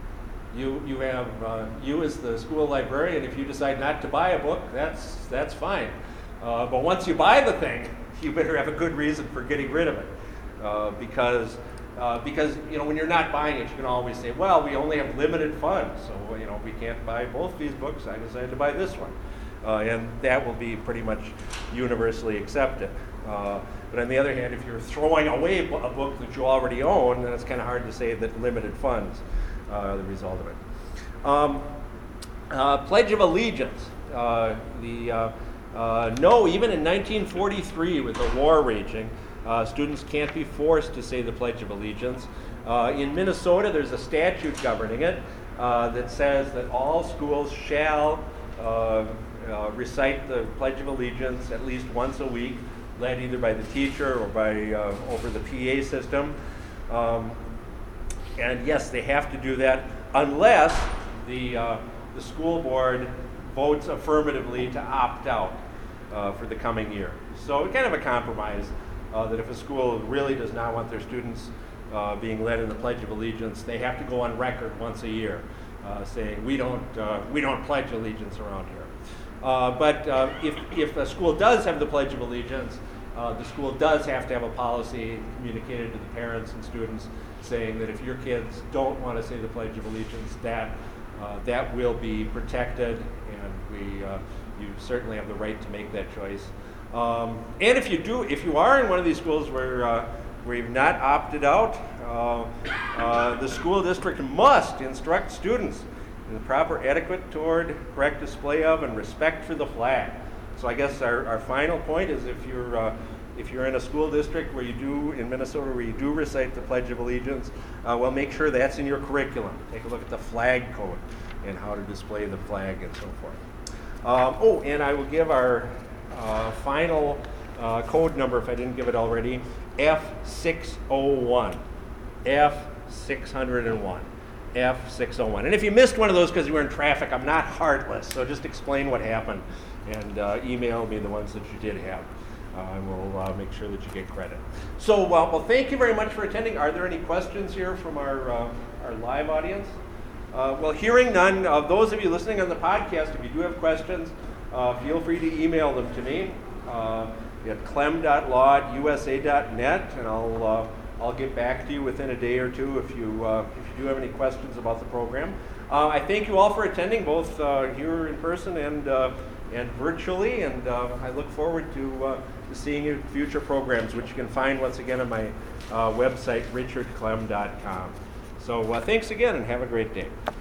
you you have uh, you as the school librarian. If you decide not to buy a book, that's that's fine. Uh, but once you buy the thing, you better have a good reason for getting rid of it, uh, because uh, because you know when you're not buying it, you can always say, well, we only have limited funds, so you know we can't buy both these books. I decided to buy this one, uh, and that will be pretty much universally accepted. Uh, but on the other hand, if you're throwing away a book that you already own, then it's kind of hard to say that limited funds uh, are the result of it. Um, uh, Pledge of Allegiance. Uh, the uh, uh, no, even in nineteen forty-three, with the war raging, uh, students can't be forced to say the Pledge of Allegiance. Uh, in Minnesota, there's a statute governing it uh, that says that all schools shall uh, uh, recite the Pledge of Allegiance at least once a week, led either by the teacher or by uh, over the P A system. Um, and yes, they have to do that unless the, uh, the school board votes affirmatively to opt out uh, for the coming year. So kind of a compromise uh, that if a school really does not want their students uh, being led in the Pledge of Allegiance, they have to go on record once a year uh, saying we don't, uh, we don't pledge allegiance around here. Uh, but uh, if, if a school does have the Pledge of Allegiance, uh, the school does have to have a policy communicated to the parents and students saying that if your kids don't want to say the Pledge of Allegiance, that uh, that will be protected, and we uh, you certainly have the right to make that choice. Um, and if you do, if you are in one of these schools where uh, where you've not opted out, uh, uh, the school district must instruct students in the proper etiquette toward, correct display of, and respect for the flag. So I guess our, our final point is if you're uh, if you're in a school district where you do, in Minnesota, where you do recite the Pledge of Allegiance, uh, well, make sure that's in your curriculum. Take a look at the flag code and how to display the flag and so forth. Um, oh, and I will give our uh, final uh, code number, if I didn't give it already, F six oh one. F six oh one. F six oh one. And if you missed one of those because you were in traffic, I'm not heartless, so just explain what happened and uh, email me the ones that you did have. Uh, and we'll uh, make sure that you get credit. So, uh, well, thank you very much for attending. Are there any questions here from our, uh, our live audience? Uh, well, hearing none, of uh, those of you listening on the podcast, if you do have questions, uh, feel free to email them to me uh, at clem dot law at u s a dot net, and I'll uh, I'll get back to you within a day or two if you uh, if you do have any questions about the program. Uh, I thank you all for attending, both uh, here in person and uh, and virtually, and uh, I look forward to, uh, to seeing you in future programs, which you can find once again on my uh, website, richard clem dot com. So uh, thanks again, and have a great day.